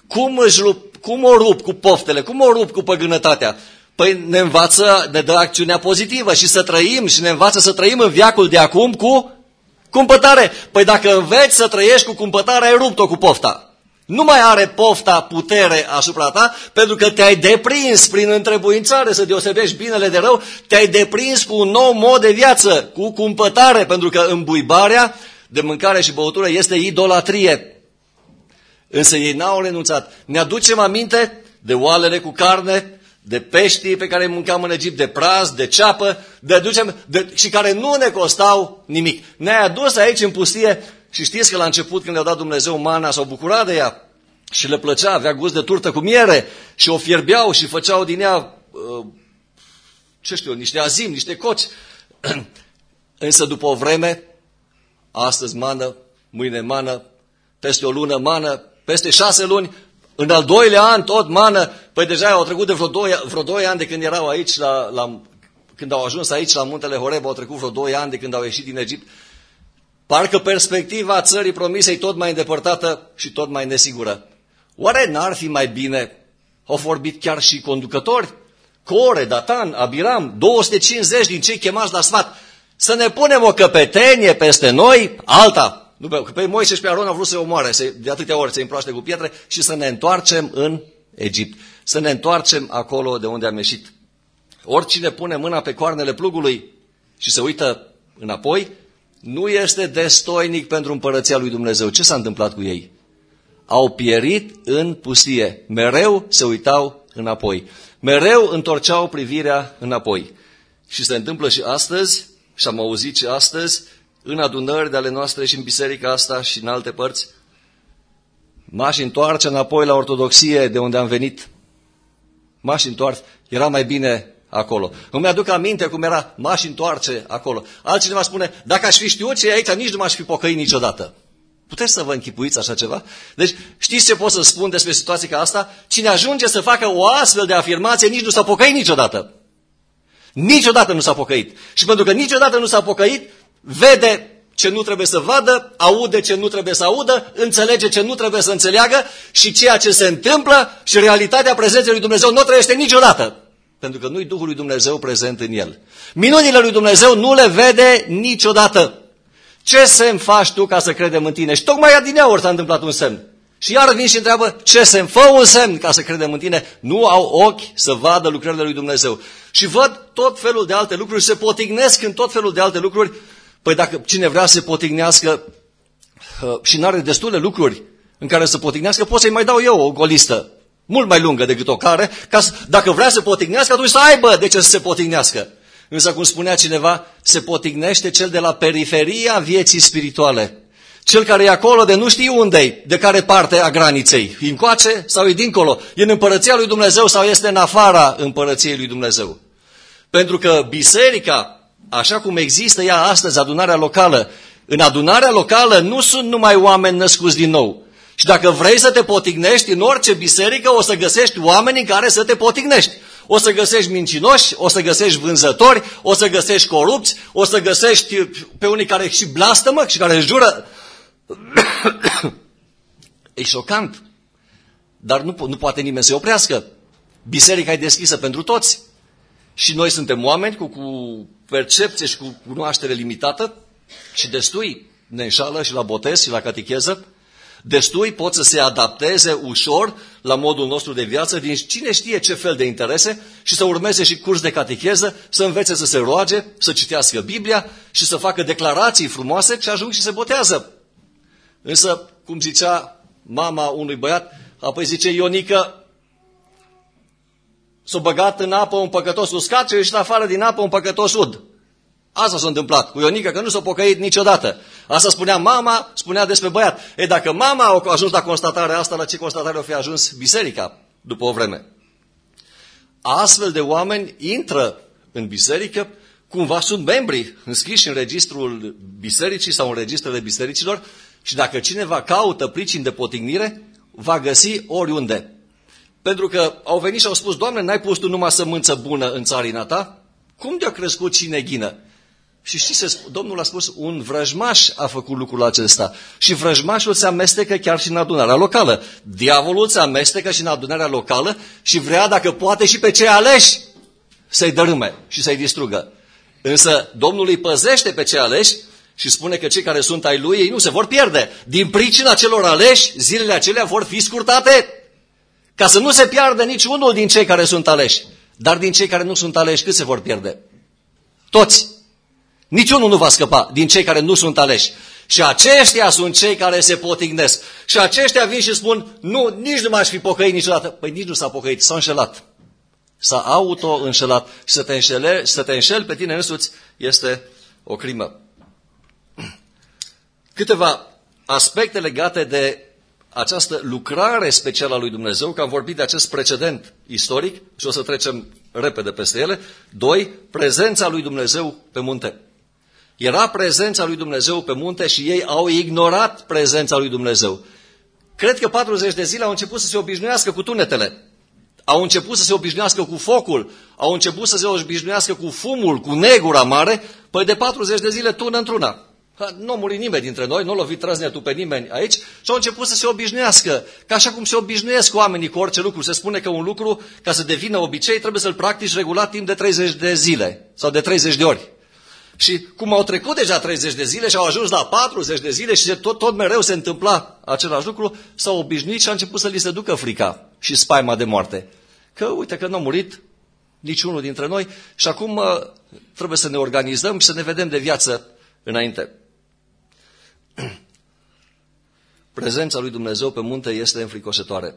Cum o rup cu poftele? Cum o rup cu păgânătatea? Păi ne învață, ne dă acțiunea pozitivă și să trăim și ne învață să trăim în veacul de acum cu cumpătare. Păi dacă înveți să trăiești cu cumpătarea, ai rupt-o cu pofta. Nu mai are pofta putere asupra ta, pentru că te-ai deprins prin întrebuințare să deosebești binele de rău, te-ai deprins cu un nou mod de viață, cu cumpătare, pentru că îmbuibarea de mâncare și băutură este idolatrie. Însă ei n-au renunțat. Ne aducem aminte de oalele cu carne, de peștii pe care îi mâncam în Egipt, de praz, de ceapă, și care nu ne costau nimic. Ne-ai adus aici în pustie și știți că la început când le-a dat Dumnezeu mana s-au bucurat de ea și le plăcea, avea gust de turtă cu miere și o fierbeau și făceau din ea, niște azim, niște coci. Însă după o vreme, astăzi mană, mâine mană, peste o lună mană, peste 6 luni, în al 2-lea an tot mană. Păi deja au trecut de vreo 2 ani de când erau aici, când au ajuns aici la muntele Horeb, au trecut vreo 2 ani de când au ieșit din Egipt. Parcă perspectiva țării promisei tot mai îndepărtată și tot mai nesigură. Oare n-ar fi mai bine, au vorbit chiar și conducători, Core, Datan, Abiram, 250 din cei chemați la sfat, să ne punem o căpetenie peste noi, alta. Că pe Moise și pe Aron au vrut să-i omoare, de atâtea ori să-i împroaște cu pietre și să ne întoarcem în Egipt. Să ne întoarcem acolo de unde am ieșit. Oricine pune mâna pe coarnele plugului și se uită înapoi, nu este destoinic pentru împărăția lui Dumnezeu. Ce s-a întâmplat cu ei? Au pierit în pustie. Mereu se uitau înapoi. Mereu întorceau privirea înapoi. Și se întâmplă și astăzi, și am auzit și astăzi, în adunări de ale noastre și în biserica asta și în alte părți, m-aș întoarce înapoi la ortodoxie de unde am venit. M-aș întoarce, era mai bine acolo. Îmi aduc aminte cum era, m-aș întoarce acolo. Altcineva spune, dacă aș fi știut ce e aici, nici nu m-aș fi pocăit niciodată. Puteți să vă închipuiți așa ceva? Deci, știți ce pot să spun despre situații ca asta? Cine ajunge să facă o astfel de afirmație, nici nu s-a pocăit niciodată. Niciodată nu s-a pocăit. Și pentru că niciodată nu s-a pocăit, vede ce nu trebuie să vadă, aude ce nu trebuie să audă, înțelege ce nu trebuie să înțeleagă și ceea ce se întâmplă și realitatea prezenței lui Dumnezeu nu trăiește niciodată. Pentru că nu-i Duhul lui Dumnezeu prezent în el. Minunile lui Dumnezeu nu le vede niciodată. Ce semn faci tu ca să credem în tine? Și tocmai adineauri s-a întâmplat un semn. Și iar vin și întreabă, ce semn? Fă un semn ca să credem în tine. Nu au ochi să vadă lucrările lui Dumnezeu. Și văd tot felul de alte lucruri, se potignesc în tot felul de alte lucruri. Păi dacă cine vrea să se potignească și n-are destule lucruri în care să potignească, pot să-i mai dau eu o listă mult mai lungă decât o care, ca să, dacă vrea să potignească, atunci să aibă de ce să se potignească. Însă, cum spunea cineva, se potignește cel de la periferia vieții spirituale. Cel care e acolo de nu știi unde-i, de care parte a graniței. E încoace sau e dincolo? E în împărăția lui Dumnezeu sau este în afara împărăției lui Dumnezeu? Pentru că biserica, așa cum există ea astăzi, adunarea locală, în adunarea locală nu sunt numai oameni născuți din nou. Și dacă vrei să te potignești, în orice biserică o să găsești oameni în care să te potignești. O să găsești mincinoși, o să găsești vânzători, o să găsești corupți, o să găsești pe unii care și blastămă și care jură. E șocant. Dar nu poate nimeni să-i oprească. Biserica e deschisă pentru toți. Și noi suntem oameni cu percepție și cu cunoaștere limitată și destui ne înșală și la botez și la catecheză. Destui pot să se adapteze ușor la modul nostru de viață din cine știe ce fel de interese și să urmeze și curs de catecheză, să învețe să se roage, să citească Biblia și să facă declarații frumoase și ajung și se botează. Însă, cum zicea mama unui băiat, apoi zice Ionică, s-a băgat în apă un păcătos uscat și a ieșit afară din apă un păcătos ud. Asta s-a întâmplat cu Ionica, că nu s-a pocăit niciodată. Asta spunea mama, spunea despre băiat. Dacă mama a ajuns la constatarea asta, la ce constatare o fi ajuns biserica după o vreme? Astfel de oameni intră în biserică, cumva sunt membri înscriși în registrul bisericii sau în registrele bisericilor și dacă cineva caută pricini de potignire, va găsi oriunde. Pentru că au venit și au spus, Doamne, n-ai pus tu numai sămânță bună în țarina ta? Cum de-a crescut și neghină? Și știți, Domnul a spus, un vrăjmaș a făcut lucrul acesta. Și vrăjmașul se amestecă chiar și în adunarea locală. Diavolul se amestecă și în adunarea locală și vrea, dacă poate, și pe cei aleși să-i dărâme și să-i distrugă. Însă Domnul îi păzește pe cei aleși și spune că cei care sunt ai lui, ei nu se vor pierde. Din pricina celor aleși, zilele acelea vor fi scurtate. Ca să nu se piardă nici unul din cei care sunt aleși. Dar din cei care nu sunt aleși, cât se vor pierde? Toți. Niciunul nu va scăpa din cei care nu sunt aleși. Și aceștia sunt cei care se potignesc. Și aceștia vin și spun, nu, nici nu m-aș fi pocăit niciodată. Păi nici nu s-a pocăit, s-a înșelat. S-a auto-înșelat. Și să te înșeli pe tine însuți este o crimă. Câteva aspecte legate de această lucrare specială a lui Dumnezeu, că am vorbit de acest precedent istoric și o să trecem repede peste ele. 2. Prezența lui Dumnezeu pe munte. Era prezența lui Dumnezeu pe munte și ei au ignorat prezența lui Dumnezeu. Cred că 40 de zile au început să se obișnuiască cu tunetele, au început să se obișnuiască cu focul, au început să se obișnuiască cu fumul, cu negura mare, păi de 40 de zile tună într-una. Nu a murit nimeni dintre noi, nu a lovit trăznetul pe nimeni aici și au început să se obișnuiască. Ca așa cum se obișnuiesc oamenii cu orice lucru. Se spune că un lucru, ca să devină obicei, trebuie să-l practici regulat timp de 30 de zile sau de 30 de ori. Și cum au trecut deja 30 de zile și au ajuns la 40 de zile și tot mereu se întâmpla același lucru, s-au obișnuit și a început să li se ducă frica și spaima de moarte. Că uite că nu a murit niciunul dintre noi și acum trebuie să ne organizăm și să ne vedem de viață înainte. Prezența lui Dumnezeu pe munte este înfricoșătoare.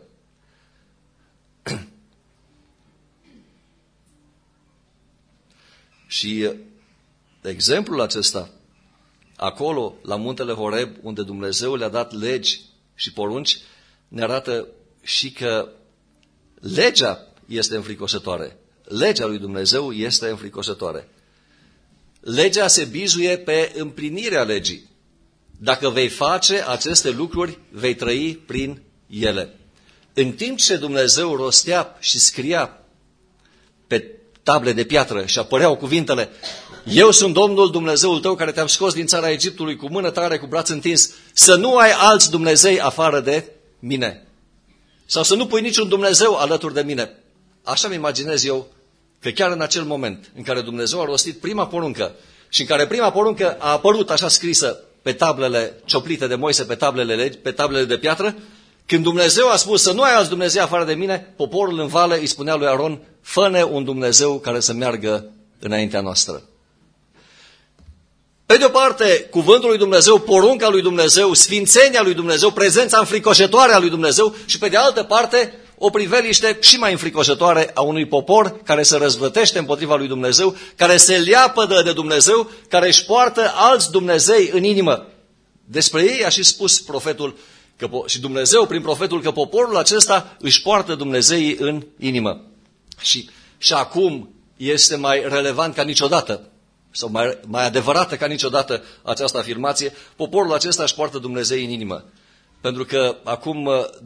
Și exemplul acesta, acolo, la muntele Horeb, unde Dumnezeu le-a dat legi și porunci, ne arată și că legea este înfricoșătoare. Legea lui Dumnezeu este înfricoșătoare. Legea se bizuie pe împlinirea legii. Dacă vei face aceste lucruri, vei trăi prin ele. În timp ce Dumnezeu rostea și scria pe table de piatră și apăreau cuvintele, eu sunt Domnul Dumnezeul tău care te-am scos din țara Egiptului cu mână tare, cu braț întins, să nu ai alți Dumnezei afară de mine. Sau să nu pui niciun Dumnezeu alături de mine. Așa îmi imaginez eu că chiar în acel moment în care Dumnezeu a rostit prima poruncă și în care prima poruncă a apărut așa scrisă pe tablele cioplite de Moise, pe tablele de piatră, când Dumnezeu a spus să nu ai alți Dumnezei afară de mine, poporul în vale îi spunea lui Aron, fă-ne un Dumnezeu care să meargă înaintea noastră. Pe de o parte, cuvântul lui Dumnezeu, porunca lui Dumnezeu, sfințenia lui Dumnezeu, prezența înfricoșătoare a lui Dumnezeu și pe de altă parte, o priveliște și mai înfricoșătoare a unui popor care se răzvrătește împotriva lui Dumnezeu, care se leapădă de Dumnezeu, care își poartă alți Dumnezei în inimă. Despre ei a și spus profetul și Dumnezeu prin profetul că poporul acesta își poartă Dumnezeii în inimă. Și acum este mai relevant ca niciodată, sau mai adevărată ca niciodată această afirmație, poporul acesta își poartă Dumnezeii în inimă. Pentru că acum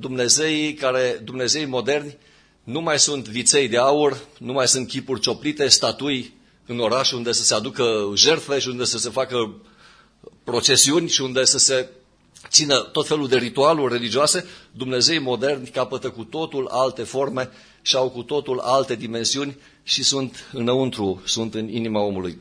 Dumnezeii moderni nu mai sunt viței de aur, nu mai sunt chipuri cioplite, statui în oraș unde să se aducă jertfe și unde să se facă procesiuni și unde să se țină tot felul de ritualuri religioase. Dumnezeii moderni capătă cu totul alte forme și au cu totul alte dimensiuni și sunt înăuntru, sunt în inima omului.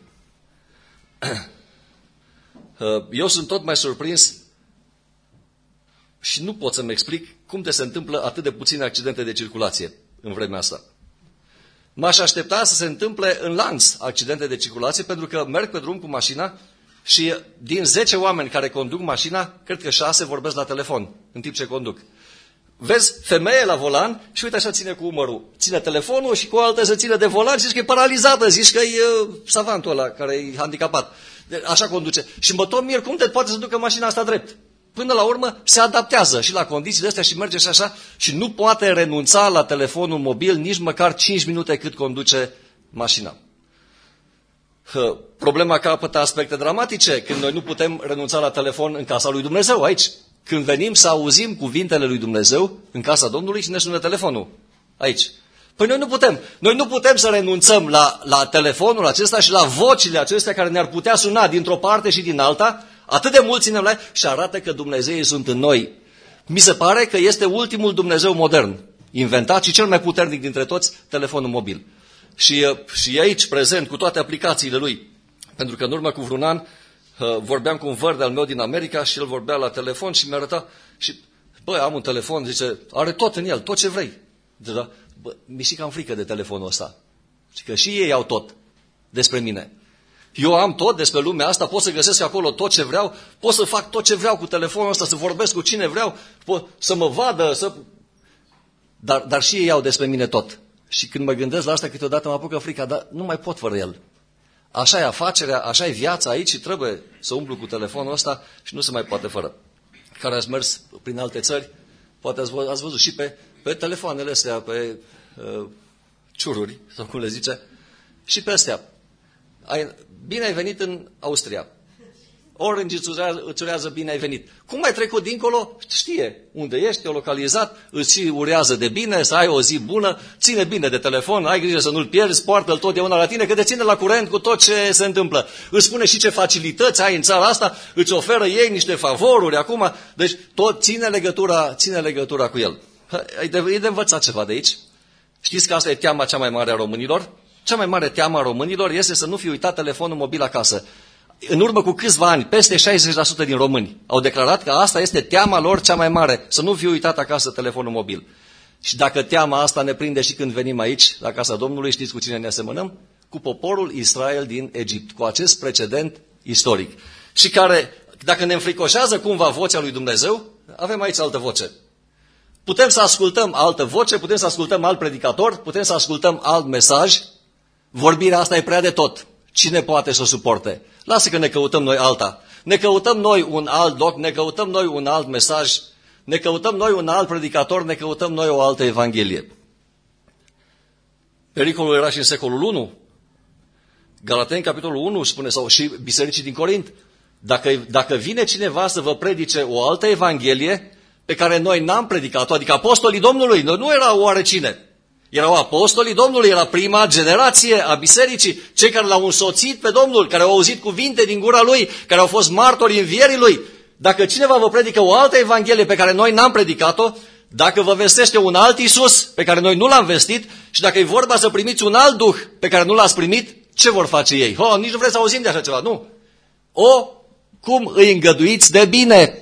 Eu sunt tot mai surprins și nu pot să-mi explic cum de se întâmplă atât de puține accidente de circulație în vremea asta. M-aș aștepta să se întâmple în lanț accidente de circulație, pentru că merg pe drum cu mașina și din 10 oameni care conduc mașina, cred că 6 vorbesc la telefon în timp ce conduc. Vezi femeie la volan și uite așa ține cu umărul. Ține telefonul și cu o altă se ține de volan și zici că e paralizată, zici că e savantul ăla care e handicapat. Așa conduce. Și mă tot mir cum te poate să ducă mașina asta drept. Până la urmă se adaptează și la condițiile astea și merge și așa și nu poate renunța la telefonul mobil nici măcar 5 minute cât conduce mașina. Problema capătă aspecte dramatice când noi nu putem renunța la telefon în casa lui Dumnezeu aici. Când venim să auzim cuvintele lui Dumnezeu în casa Domnului și ne sună telefonul aici. Păi noi nu putem. Noi nu putem să renunțăm la telefonul acesta și la vocile acestea care ne-ar putea suna dintr-o parte și din alta. Atât de mult ținem la ea și arată că Dumnezeii sunt în noi. Mi se pare că este ultimul Dumnezeu modern, inventat și cel mai puternic dintre toți, telefonul mobil. Și aici, prezent, cu toate aplicațiile lui. Pentru că în urmă cu vreun an vorbeam cu un văr de-al meu din America și el vorbea la telefon și mi arăta și, băi, am un telefon, zice, are tot în el, tot ce vrei. Da? Bă, mi-e și cam frică de telefonul ăsta. Și că și ei au tot despre mine. Eu am tot despre lumea asta, pot să găsesc acolo tot ce vreau, pot să fac tot ce vreau cu telefonul ăsta, să vorbesc cu cine vreau, pot să mă vadă, Dar și ei au despre mine tot. Și când mă gândesc la asta, câteodată mă apucă frica, dar nu mai pot fără el. Așa e afacerea, așa e viața aici și trebuie să umblu cu telefonul ăsta și nu se mai poate fără. Care ați mers prin alte țări, poate ați văzut și pe telefoanele astea, pe ciururi, sau cum le zice, și pe astea. Bine ai venit în Austria. Orange îți urează bine ai venit. Cum ai trecut dincolo? Știe unde ești, te-a localizat, îți urează de bine, să ai o zi bună, ține bine de telefon, ai grijă să nu-l pierzi, poartă-l totdeauna la tine, că te ține la curent cu tot ce se întâmplă. Îți spune și ce facilități ai în țara asta, îți oferă ei niște favoruri acum, deci tot ține legătura cu el. E de învățat ceva de aici. Știți că asta e teama cea mai mare a românilor? Cea mai mare teamă a românilor este să nu fi uitat telefonul mobil acasă. În urmă cu câțiva ani, peste 60% din români au declarat că asta este teama lor cea mai mare, să nu fi uitat acasă telefonul mobil. Și dacă teama asta ne prinde și când venim aici, la casa Domnului, știți cu cine ne asemănăm? Cu poporul Israel din Egipt, cu acest precedent istoric. Și care, dacă ne înfricoșează cumva vocea lui Dumnezeu, avem aici altă voce. Putem să ascultăm altă voce, putem să ascultăm alt predicator, putem să ascultăm alt mesaj. Vorbirea asta e prea de tot. Cine poate să o suporte? Lasă că ne căutăm noi alta. Ne căutăm noi un alt loc, ne căutăm noi un alt mesaj, ne căutăm noi un alt predicator, ne căutăm noi o altă evanghelie. Pericolul era și în secolul I. Galateni, capitolul 1, spune, sau și bisericii din Corint. Dacă vine cineva să vă predice o altă evanghelie pe care noi n-am predicat-o, adică apostolii Domnului, nu erau oarecine. Erau apostolii Domnului, era prima generație a bisericii, cei care l-au însoțit pe Domnul, care au auzit cuvinte din gura Lui, care au fost martori învierii Lui. Dacă cineva vă predică o altă evanghelie pe care noi n-am predicat-o, dacă vă vestește un alt Iisus pe care noi nu l-am vestit și dacă e vorba să primiți un alt Duh pe care nu l-ați primit, ce vor face ei? Nici nu vreți să auzim de așa ceva, nu. Cum îi îngăduiți de bine?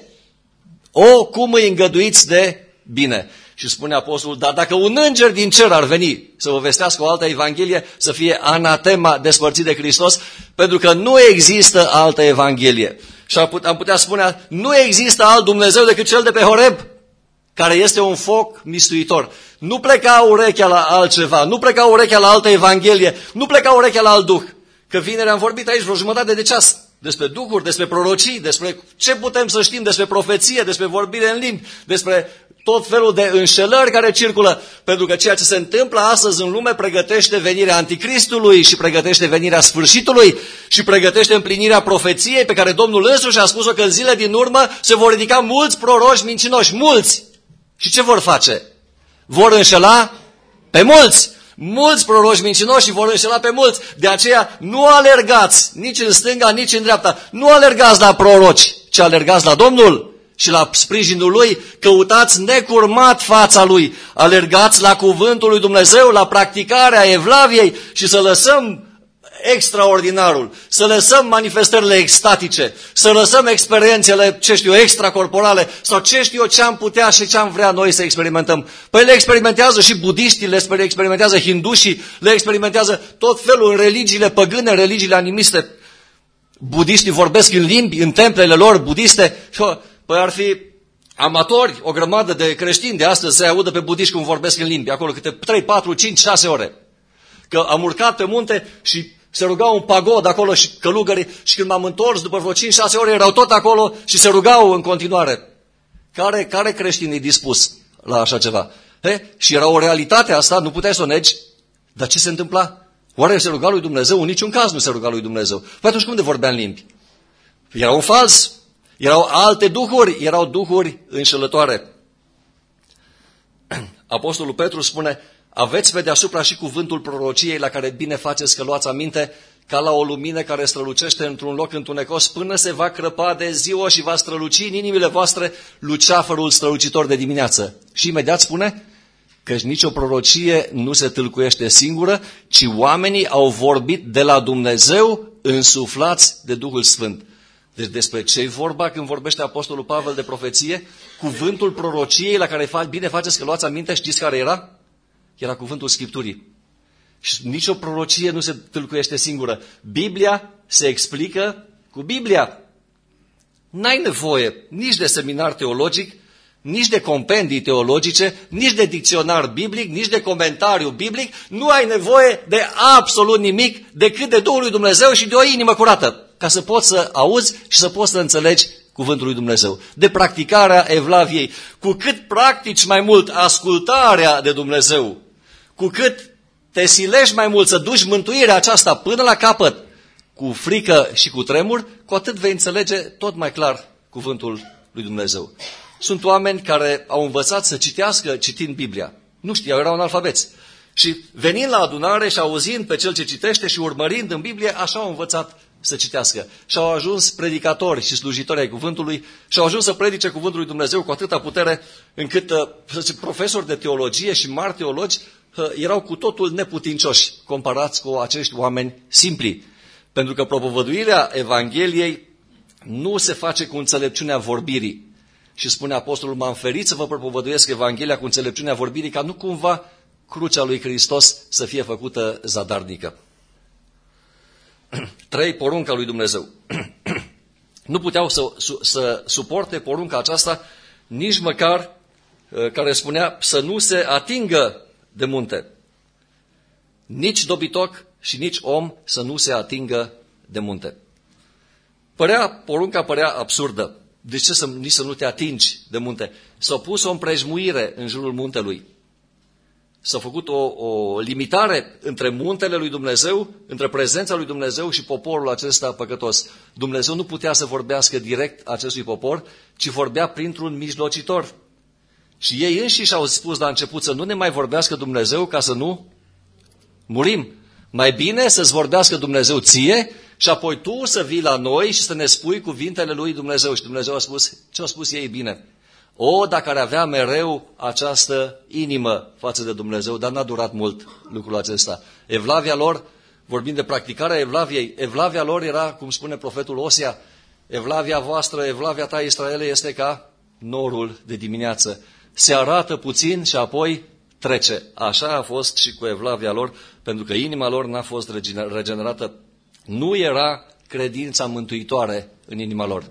Cum îi îngăduiți de bine? Și spune apostolul, dar dacă un înger din cer ar veni să vă vestească o altă evanghelie, să fie anatema, despărțit de Hristos, pentru că nu există altă evanghelie. Și am putea spune, nu există alt Dumnezeu decât cel de pe Horeb, care este un foc mistuitor. Nu pleca urechea la altceva, nu pleca urechea la altă evanghelie, nu pleca urechea la alt duh. Că vineri am vorbit aici vreo jumătate de ceas despre duhuri, despre prorocii, despre ce putem să știm despre profeție, despre vorbire în limbi, despre tot felul de înșelări care circulă, pentru că ceea ce se întâmplă astăzi în lume pregătește venirea Anticristului și pregătește venirea sfârșitului și pregătește împlinirea profeției pe care Domnul însuși a spus-o că în zile din urmă se vor ridica mulți proroși mincinoși, mulți. Și ce vor face? Vor înșela pe mulți. Mulți proroși mincinoși și vor înșela pe mulți. De aceea nu alergați nici în stânga, nici în dreapta. Nu alergați la proroci, ci alergați la Domnul și la sprijinul Lui, căutați necurmat fața Lui, alergați la cuvântul lui Dumnezeu, la practicarea Evlaviei și să lăsăm extraordinarul, să lăsăm manifestările extatice, să lăsăm experiențele, extracorporale sau ce am putea și ce am vrea noi să experimentăm. Păi le experimentează și budiștii, le experimentează hindușii, le experimentează tot felul în religiile păgâne, în religiile animiste. Budiștii vorbesc în limbi, în templele lor budiste. Păi ar fi amatori, o grămadă de creștini de astăzi să audă pe budiști cum vorbesc în limbi, acolo câte 3, 4, 5, 6 ore. Că am urcat pe munte și se rugau un pagod acolo și călugării și când m-am întors după vreo 5-6 ore erau tot acolo și se rugau în continuare. Care creștin e dispus la așa ceva? Și era o realitate asta, nu puteai să o negi. Dar ce se întâmpla? Oare se ruga lui Dumnezeu? În niciun caz nu se ruga lui Dumnezeu. Păi atunci cum de vorbea în limbi? Era un fals. Erau alte duhuri, erau duhuri înșelătoare. Apostolul Petru spune, aveți pe deasupra și cuvântul prorociei la care bine faceți că luați aminte, ca la o lumină care strălucește într-un loc întunecos până se va crăpa de ziua și va străluci în inimile voastre luceafărul strălucitor de dimineață. Și imediat spune, căci nicio prorocie nu se tâlcuiește singură, ci oamenii au vorbit de la Dumnezeu însuflați de Duhul Sfânt. Deci despre ce-i vorba când vorbește Apostolul Pavel de profeție? Cuvântul prorociei la care bine faceți că luați aminte, știți care era? Era cuvântul Scripturii. Și nicio prorocie nu se tâlcuiește singură. Biblia se explică cu Biblia. N-ai nevoie nici de seminar teologic, nici de compendii teologice, nici de dicționar biblic, nici de comentariu biblic. Nu ai nevoie de absolut nimic decât de Duhul lui Dumnezeu și de o inimă curată, ca să poți să auzi și să poți să înțelegi cuvântul lui Dumnezeu. De practicarea evlaviei. Cu cât practici mai mult ascultarea de Dumnezeu, cu cât te silești mai mult să duci mântuirea aceasta până la capăt, cu frică și cu tremur, cu atât vei înțelege tot mai clar cuvântul lui Dumnezeu. Sunt oameni care au învățat să citească citind Biblia. Nu știau, erau analfabeți. Și venind la adunare și auzind pe cel ce citește și urmărind în Biblie, așa au învățat să citească. Și au ajuns predicatori și slujitori ai cuvântului și au ajuns să predice cuvântul lui Dumnezeu cu atâta putere încât profesori de teologie și mari teologi erau cu totul neputincioși comparați cu acești oameni simpli. Pentru că propovăduirea Evangheliei nu se face cu înțelepciunea vorbirii. Și spune apostolul, m-am ferit să vă propovăduiesc Evanghelia cu înțelepciunea vorbirii, ca nu cumva crucea lui Hristos să fie făcută zadarnică. 3. Porunca lui Dumnezeu. Nu puteau să suporte porunca aceasta, nici măcar care spunea să nu se atingă de munte. Nici dobitoc și nici om să nu se atingă de munte. Porunca părea absurdă. De ce nici să nu te atingi de munte? S-a pus o împrejmuire în jurul muntelui. S-a făcut o limitare între muntele lui Dumnezeu, între prezența lui Dumnezeu și poporul acesta păcătos. Dumnezeu nu putea să vorbească direct acestui popor, ci vorbea printr-un mijlocitor. Și ei înșiși au spus la început să nu ne mai vorbească Dumnezeu ca să nu murim. Mai bine să-ți vorbească Dumnezeu ție și apoi tu să vii la noi și să ne spui cuvintele lui Dumnezeu. Și Dumnezeu a spus, ce au spus ei bine? O, dacă ar avea mereu această inimă față de Dumnezeu, dar n-a durat mult lucrul acesta. Evlavia lor, vorbind de practicarea evlaviei, evlavia lor era, cum spune profetul Osea, evlavia voastră, evlavia ta, Israele, este ca norul de dimineață. Se arată puțin și apoi trece. Așa a fost și cu evlavia lor, pentru că inima lor n-a fost regenerată. Nu era credința mântuitoare în inima lor.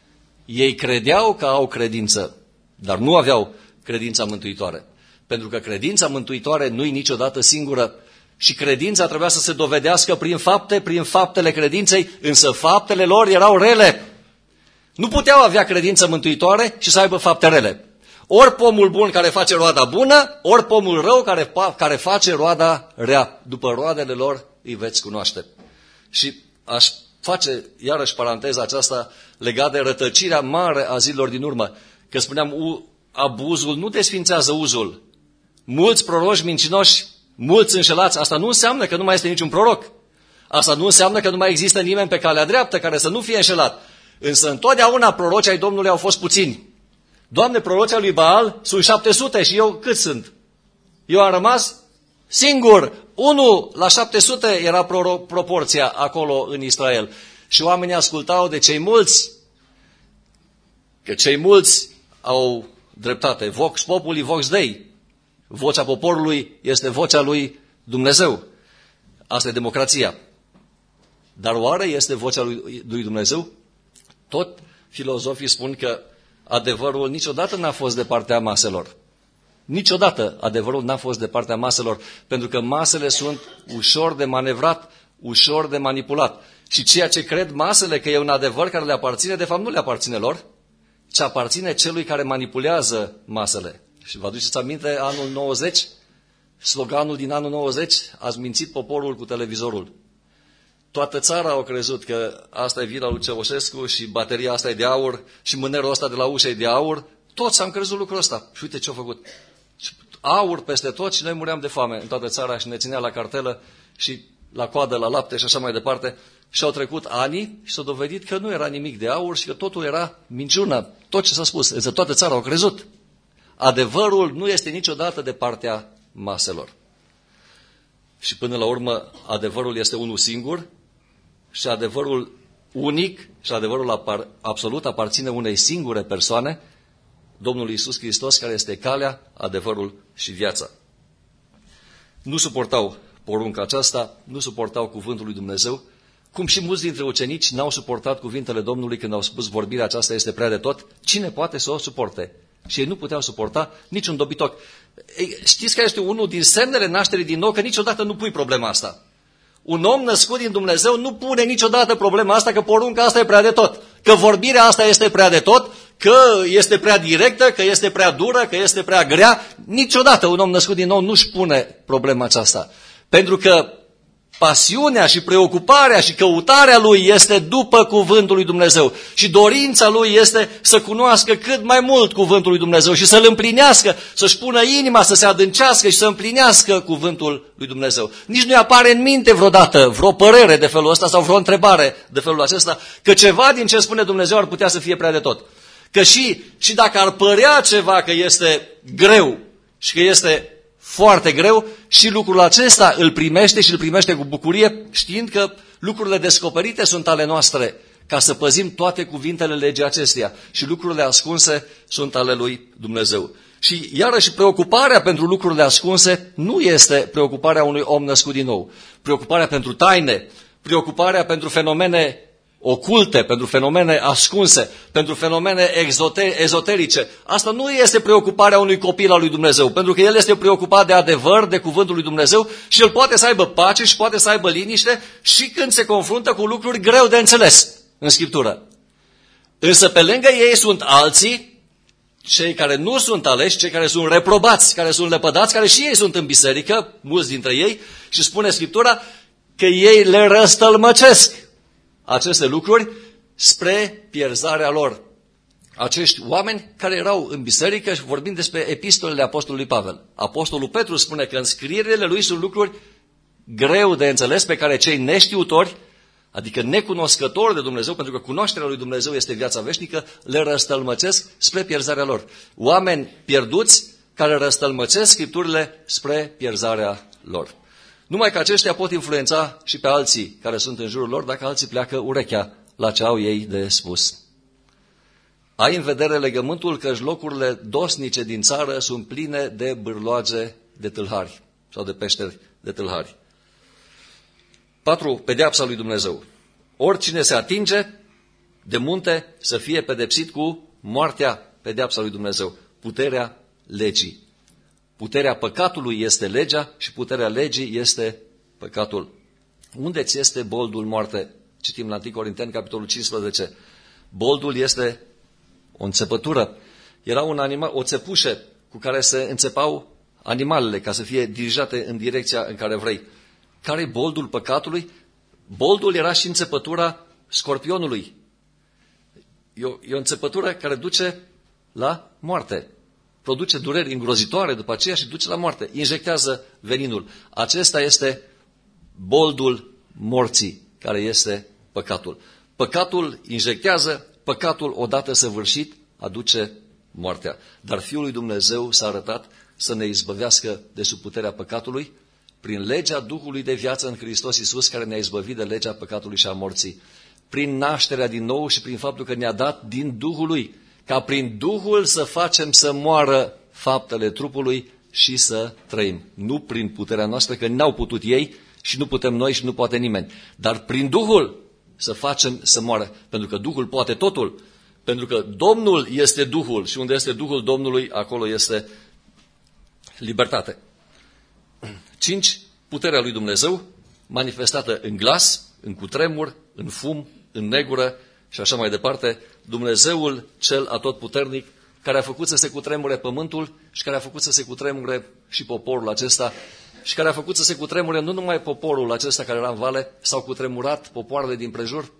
Ei credeau că au credință, dar nu aveau credința mântuitoare. Pentru că credința mântuitoare nu-i niciodată singură. Și credința trebuia să se dovedească prin fapte, prin faptele credinței, însă faptele lor erau rele. Nu puteau avea credință mântuitoare și să aibă fapte rele. Ori pomul bun care face roada bună, ori pomul rău care face roada rea. După roadele lor îi veți cunoaște. Și aș face iarăși paranteza aceasta legat de rătăcirea mare a zilelor din urmă. Că spuneam, abuzul nu desfințează uzul. Mulți proroși mincinoși, mulți înșelați, asta nu înseamnă că nu mai este niciun proroc. Asta nu înseamnă că nu mai există nimeni pe calea dreaptă care să nu fie înșelat. Însă întotdeauna prorocii ai Domnului au fost puțini. Doamne, prorocii lui Baal sunt 700 și eu cât sunt? Eu am rămas singur. 1 la 700 era proporția acolo în Israel. Și oamenii ascultau de cei mulți. Că cei mulți au dreptate. Vox populi, vox Dei. Vocea poporului este vocea lui Dumnezeu. Asta e democrația. Dar oare este vocea lui Dumnezeu? Tot filozofii spun că adevărul niciodată n-a fost de partea maselor. Niciodată adevărul n-a fost de partea maselor, pentru că masele sunt ușor de manevrat, ușor de manipulat. Și ceea ce cred masele că e un adevăr care le aparține, de fapt nu le aparține lor, ci aparține celui care manipulează masele. Și vă aduceți aminte anul 90? Sloganul din anul 90? Ați mințit poporul cu televizorul. Toată țara au crezut că asta e vila lui Ceaușescu și bateria asta e de aur și mânerul ăsta de la ușă e de aur. Toți am crezut lucrul ăsta. Și uite ce au făcut. Aur peste tot și noi muream de foame în toată țara și ne ținea la cartelă și la coadă, la lapte și așa mai departe. Și au trecut ani și s-a dovedit că nu era nimic de aur și că totul era minciună. Tot ce s-a spus. Însă toată țara au crezut. Adevărul nu este niciodată de partea maselor. Și până la urmă, adevărul este unul singur și adevărul unic și adevărul absolut aparține unei singure persoane, Domnul Iisus Hristos, care este calea, adevărul și viața. Nu suportau porunca aceasta, nu suportau cuvântul lui Dumnezeu, Cum și mulți dintre ucenici n-au suportat cuvintele Domnului când au spus vorbirea aceasta este prea de tot, cine poate să o suporte? Și ei nu puteau suporta niciun dobitoc. Ei, știți că este unul din semnele nașterii din nou, că niciodată nu pui problema asta. Un om născut din Dumnezeu nu pune niciodată problema asta, că porunca asta e prea de tot, că vorbirea asta este prea de tot, că este prea directă, că este prea dură, că este prea grea. Niciodată un om născut din nou nu-și pune problema aceasta. Pentru că pasiunea și preocuparea și căutarea lui este după cuvântul lui Dumnezeu. Și dorința lui este să cunoască cât mai mult cuvântul lui Dumnezeu și să-l împlinească, să-și pună inima, să se adâncească și să împlinească cuvântul lui Dumnezeu. Nici nu-i apare în minte vreodată vreo părere de felul ăsta sau vreo întrebare de felul acesta, că ceva din ce spune Dumnezeu ar putea să fie prea de tot. Că și dacă ar părea ceva că este greu și că este foarte greu, și lucrul acesta îl primește și îl primește cu bucurie, știind că lucrurile descoperite sunt ale noastre, ca să păzim toate cuvintele legii acesteia, și lucrurile ascunse sunt ale lui Dumnezeu. Și iarăși preocuparea pentru lucrurile ascunse nu este preocuparea unui om născut din nou. Preocuparea pentru taine, preocuparea pentru fenomene oculte, pentru fenomene ascunse, pentru fenomene ezoterice. Asta nu este preocuparea unui copil al lui Dumnezeu, pentru că el este preocupat de adevăr, de cuvântul lui Dumnezeu, și el poate să aibă pace și poate să aibă liniște și când se confruntă cu lucruri greu de înțeles în Scriptură. Însă pe lângă ei sunt alții, cei care nu sunt aleși, cei care sunt reprobați, care sunt lepădați, care și ei sunt în biserică, mulți dintre ei, și spune Scriptura că ei le răstălmăcesc aceste lucruri spre pierzarea lor. Acești oameni care erau în biserică, și vorbim despre epistolele apostolului Pavel. Apostolul Petru spune că în scrierile lui sunt lucruri greu de înțeles, pe care cei neștiutori, adică necunoscători de Dumnezeu, pentru că cunoașterea lui Dumnezeu este viața veșnică, le răstălmăcesc spre pierzarea lor. Oameni pierduți care răstălmăcesc Scripturile spre pierzarea lor. Numai că aceștia pot influența și pe alții care sunt în jurul lor, dacă alții pleacă urechea la ce au ei de spus. Ai în vedere legământul că locurile dosnice din țară sunt pline de bârloage de tâlhari sau de peșteri de tâlhari. 4. Pedeapsa lui Dumnezeu. Oricine se atinge de munte să fie pedepsit cu moartea, pedeapsa lui Dumnezeu, puterea legii. Puterea păcatului este legea și puterea legii este păcatul. Unde ți este boldul moarte? Citim la 1 Corinteni, capitolul 15. Boldul este o înțepătură. Era un animal, o țepușă cu care se înțepau animalele ca să fie dirijate în direcția în care vrei. Care-i boldul păcatului? Boldul era și înțepătura scorpionului. E o înțepătură care duce la moarte. Produce dureri îngrozitoare după aceea și duce la moarte. Injectează veninul. Acesta este boldul morții, care este păcatul. Păcatul injectează, păcatul odată săvârșit aduce moartea. Dar Fiul lui Dumnezeu s-a arătat să ne izbăvească de sub puterea păcatului prin legea Duhului de viață în Hristos Iisus, care ne-a izbăvit de legea păcatului și a morții. Prin nașterea din nou și prin faptul că ne-a dat din Duhul lui, ca prin Duhul să facem să moară faptele trupului și să trăim. Nu prin puterea noastră, că n-au putut ei și nu putem noi și nu poate nimeni. Dar prin Duhul să facem să moară. Pentru că Duhul poate totul. Pentru că Domnul este Duhul și unde este Duhul Domnului, acolo este libertate. 5. Puterea lui Dumnezeu, manifestată în glas, în cutremur, în fum, în negură și așa mai departe. Dumnezeul cel atotputernic, care a făcut să se cutremure pământul și care a făcut să se cutremure și poporul acesta și care a făcut să se cutremure nu numai poporul acesta care era în vale, s-au cutremurat popoarele din prejur.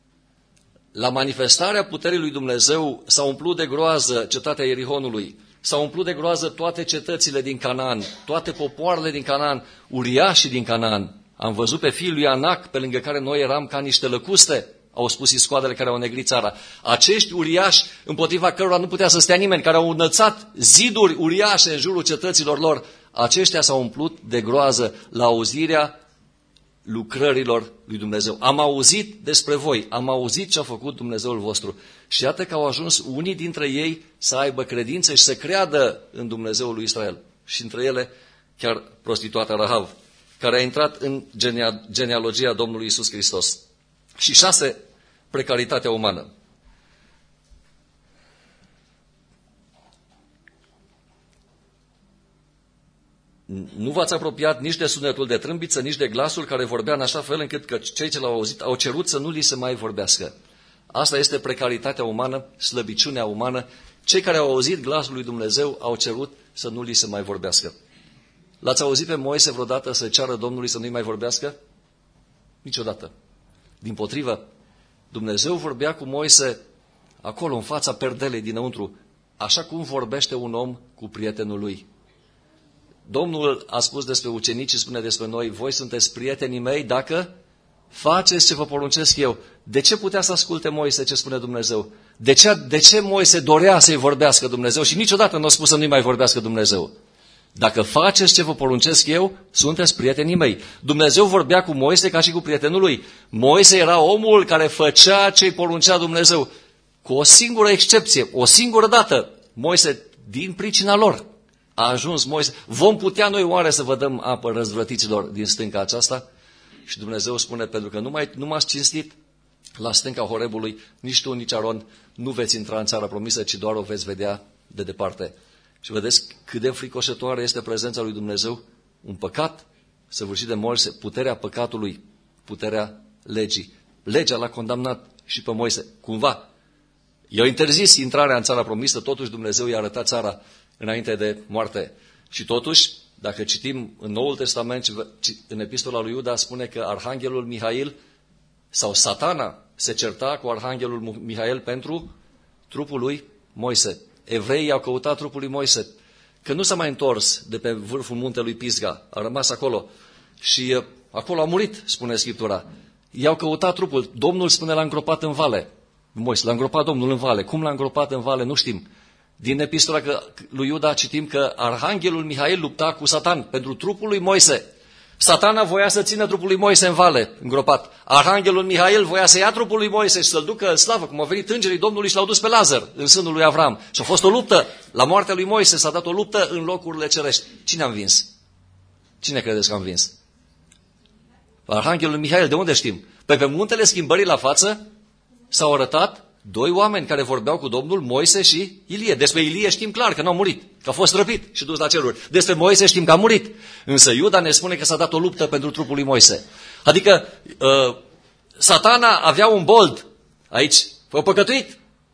La manifestarea puterii lui Dumnezeu s-a umplut de groază cetatea Ierihonului, s-au umplut de groază toate cetățile din Canaan, toate popoarele din Canaan, uriașii din Canaan. Am văzut pe fiul lui Anac, pe lângă care noi eram ca niște lăcuste, au spus iscoadele care au negrit țara. Acești uriași, împotriva cărora nu putea să stea nimeni, care au înălțat ziduri uriașe în jurul cetăților lor, aceștia s-au umplut de groază la auzirea lucrărilor lui Dumnezeu. Am auzit despre voi, am auzit ce a făcut Dumnezeul vostru. Și iată că au ajuns unii dintre ei să aibă credință și să creadă în Dumnezeul lui Israel. Și între ele chiar prostituata Rahav, care a intrat în genealogia Domnului Iisus Hristos. Și 6, precaritatea umană. Nu v-ați apropiat nici de sunetul de trâmbiță, nici de glasul care vorbea în așa fel încât că cei ce l-au auzit au cerut să nu li se mai vorbească. Asta este precaritatea umană, slăbiciunea umană. Cei care au auzit glasul lui Dumnezeu au cerut să nu li se mai vorbească. L-ați auzit pe Moise vreodată să ceară Domnului să nu-i mai vorbească? Niciodată. Dimpotrivă, Dumnezeu vorbea cu Moise acolo, în fața perdelei dinăuntru, așa cum vorbește un om cu prietenul lui. Domnul a spus despre ucenici și spune despre noi, voi sunteți prietenii mei dacă faceți ce vă poruncesc eu. De ce putea să asculte Moise ce spune Dumnezeu? De ce Moise dorea să-i vorbească Dumnezeu și niciodată nu a spus să nu-i mai vorbească Dumnezeu? Dacă faceți ce vă poruncesc eu, sunteți prietenii mei. Dumnezeu vorbea cu Moise ca și cu prietenul lui. Moise era omul care făcea ce-i poruncea Dumnezeu. Cu o singură excepție, o singură dată, Moise, din pricina lor, a ajuns Moise. Vom putea noi oare să vă dăm apă răzvrătiților din stânca aceasta? Și Dumnezeu spune, pentru că nu m-ați cinstit la stânca Horebului, nici tu, nici Aron, nu veți intra în țara promisă, ci doar o veți vedea de departe. Și vedeți cât de fricoșătoare este prezența lui Dumnezeu? Un păcat săvârșit de Moise, puterea păcatului, puterea legii. Legea l-a condamnat și pe Moise. Cumva, i-a interzis intrarea în țara promisă, totuși Dumnezeu i-a arătat țara înainte de moarte. Și totuși, dacă citim în Noul Testament, în epistola lui Iuda, spune că Arhanghelul Mihail sau Satana se certa cu Arhanghelul Mihail pentru trupul lui Moise. Evreii au căutat trupul lui Moise, că nu s-a mai întors de pe vârful muntelui Pisga, a rămas acolo și acolo a murit, spune Scriptura. I-au căutat trupul, Domnul spune l-a îngropat în vale. Moise, l-a îngropat Domnul în vale. Cum l-a îngropat în vale, nu știm. Din epistola lui Iuda citim că Arhanghelul Mihail lupta cu Satan pentru trupul lui Moise. Satana voia să țină trupul lui Moise în vale, îngropat. Arhanghelul Mihail voia să ia trupul lui Moise și să-l ducă în slavă, cum au venit îngerii Domnului și l-au dus pe Lazar în sânul lui Avram. Și a fost o luptă. La moartea lui Moise s-a dat o luptă în locurile cerești. Cine a învins? Cine credeți că a învins? Arhanghelul Mihail, de unde știm? Pe muntele schimbării la față s-au arătat 2 oameni care vorbeau cu Domnul, Moise și Ilie. Despre Ilie știm clar că nu a murit, că a fost răpit și dus la ceruri. Despre Moise știm că a murit. Însă Iuda ne spune că s-a dat o luptă pentru trupul lui Moise. Adică Satana avea un bold aici, a păcătuit.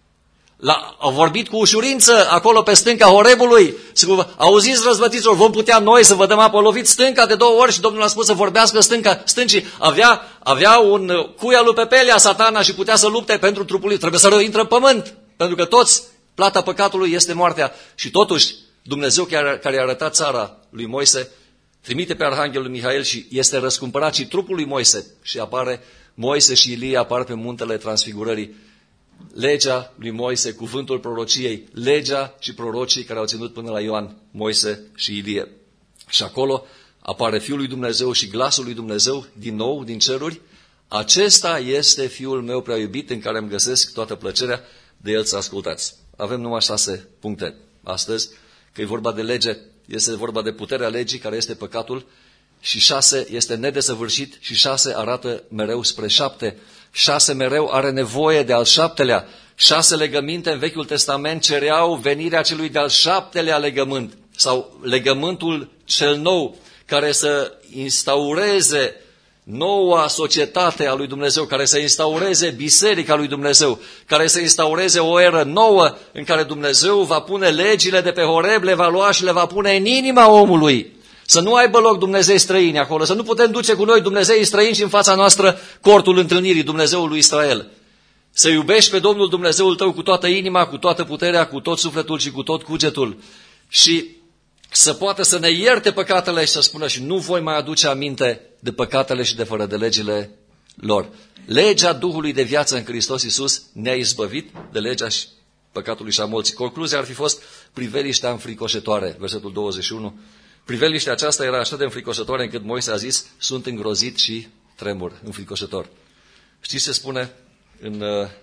A vorbit cu ușurință acolo pe stânca Horebului. Auziți, răzvătiților, vom putea noi să vă dăm apă. Lovit stânca de 2 ori și Domnul a spus să vorbească stâncii. Avea un cui al lui Pepelea, Satana, și putea să lupte pentru trupul lui. Trebuie să intre în pământ, pentru că toți, plata păcatului este moartea. Și totuși, Dumnezeu care a arătat țara lui Moise, trimite pe Arhanghelul Mihail și este răscumpărat și trupul lui Moise. Și apare Moise și Ilie apar pe muntele Transfigurării. Legea lui Moise, cuvântul prorociei, legea și prorocii care au ținut până la Ioan, Moise și Ilie. Și acolo apare Fiul lui Dumnezeu și glasul lui Dumnezeu, din nou, din ceruri. Acesta este Fiul meu prea iubit, în care îmi găsesc toată plăcerea, de el să ascultați. Avem numai 6 puncte astăzi, că e vorba de lege, este vorba de puterea legii, care este păcatul, și 6 este nedesăvârșit și 6 arată mereu spre 7. 6 mereu are nevoie de al 7-lea. 6 legăminte în Vechiul Testament cereau venirea celui de-al 7-lea legământ sau legământul cel nou, care să instaureze noua societate a lui Dumnezeu, care să instaureze biserica lui Dumnezeu, care să instaureze o eră nouă în care Dumnezeu va pune legile de pe Horeb, le va lua și le va pune în inima omului. Să nu aibă loc Dumnezei străini acolo, să nu putem duce cu noi Dumnezei străini și în fața noastră cortul întâlnirii, Dumnezeul lui Israel. Să iubești pe Domnul Dumnezeul tău cu toată inima, cu toată puterea, cu tot sufletul și cu tot cugetul. Și să poată să ne ierte păcatele și să spună și nu voi mai aduce aminte de păcatele și de fără de legile lor. Legea Duhului de viață în Hristos Iisus ne-a izbăvit de legea și păcatului și a morții. Concluzia ar fi fost priveliștea înfricoșătoare, versetul 21. Priveliștea aceasta era așa de înfricoșătoare încât Moise a zis, sunt îngrozit și tremur, înfricoșător. Știți ce spune în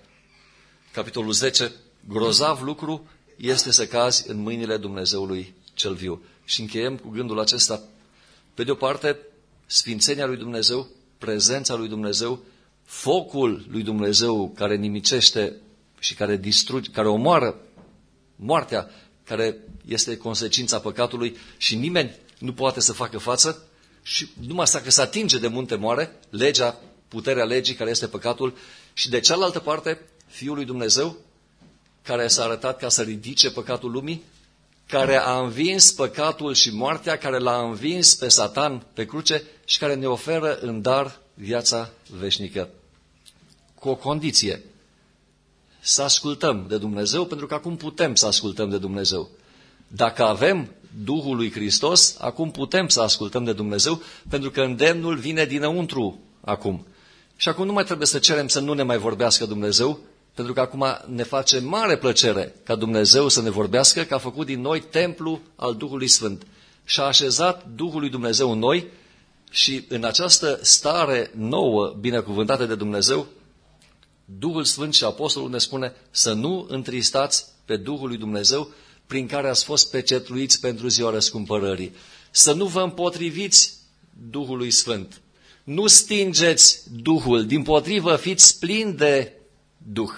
capitolul 10? Grozav lucru este să cazi în mâinile Dumnezeului cel viu. Și încheiem cu gândul acesta. Pe de o parte, sfințenia lui Dumnezeu, prezența lui Dumnezeu, focul lui Dumnezeu care nimicește și care distruge, care omoară moartea, care este consecința păcatului și nimeni nu poate să facă față și numai că se atinge de munte moare, legea, puterea legii care este păcatul și de cealaltă parte Fiul lui Dumnezeu care s-a arătat ca să ridice păcatul lumii, care a învins păcatul și moartea, care l-a învins pe Satan pe cruce și care ne oferă în dar viața veșnică. Cu o condiție, să ascultăm de Dumnezeu, pentru că acum putem să ascultăm de Dumnezeu. Dacă avem Duhul lui Hristos, acum putem să ascultăm de Dumnezeu, pentru că îndemnul vine dinăuntru acum. Și acum nu mai trebuie să cerem să nu ne mai vorbească Dumnezeu, pentru că acum ne face mare plăcere ca Dumnezeu să ne vorbească, că a făcut din noi templu al Duhului Sfânt. Și a așezat Duhul lui Dumnezeu în noi și în această stare nouă, binecuvântată de Dumnezeu, Duhul Sfânt și Apostolul ne spune să nu întristați pe Duhul lui Dumnezeu prin care ați fost pecetluiți pentru ziua răscumpărării. Să nu vă împotriviți Duhului Sfânt. Nu stingeți Duhul, dimpotrivă fiți plini de Duh.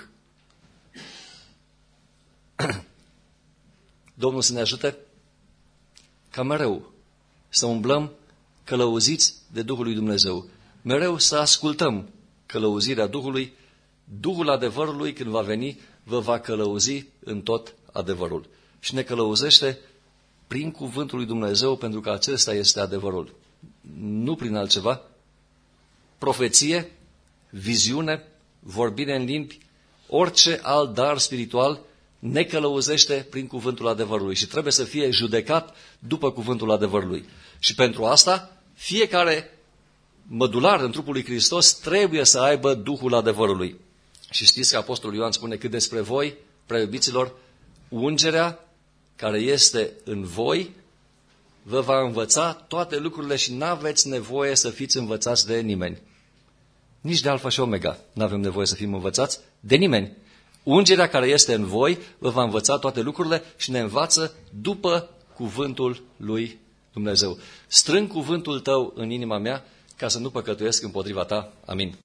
Domnul să ne ajute ca mereu să umblăm călăuziți de Duhul lui Dumnezeu. Mereu să ascultăm călăuzirea Duhului. Duhul adevărului, când va veni, vă va călăuzi în tot adevărul. Și ne călăuzește prin cuvântul lui Dumnezeu, pentru că acesta este adevărul. Nu prin altceva. Profeție, viziune, vorbire în limbi, orice alt dar spiritual ne călăuzește prin cuvântul adevărului și trebuie să fie judecat după cuvântul adevărului. Și pentru asta, fiecare mădular în trupul lui Hristos trebuie să aibă Duhul adevărului. Și știți că Apostolul Ioan spune că despre voi, prea iubiților, ungerea care este în voi vă va învăța toate lucrurile și n-aveți nevoie să fiți învățați de nimeni. Nici de Alfa și Omega n-avem nevoie să fim învățați de nimeni. Ungerea care este în voi vă va învăța toate lucrurile și ne învață după cuvântul lui Dumnezeu. Strâng cuvântul tău în inima mea ca să nu păcătuiesc împotriva ta. Amin.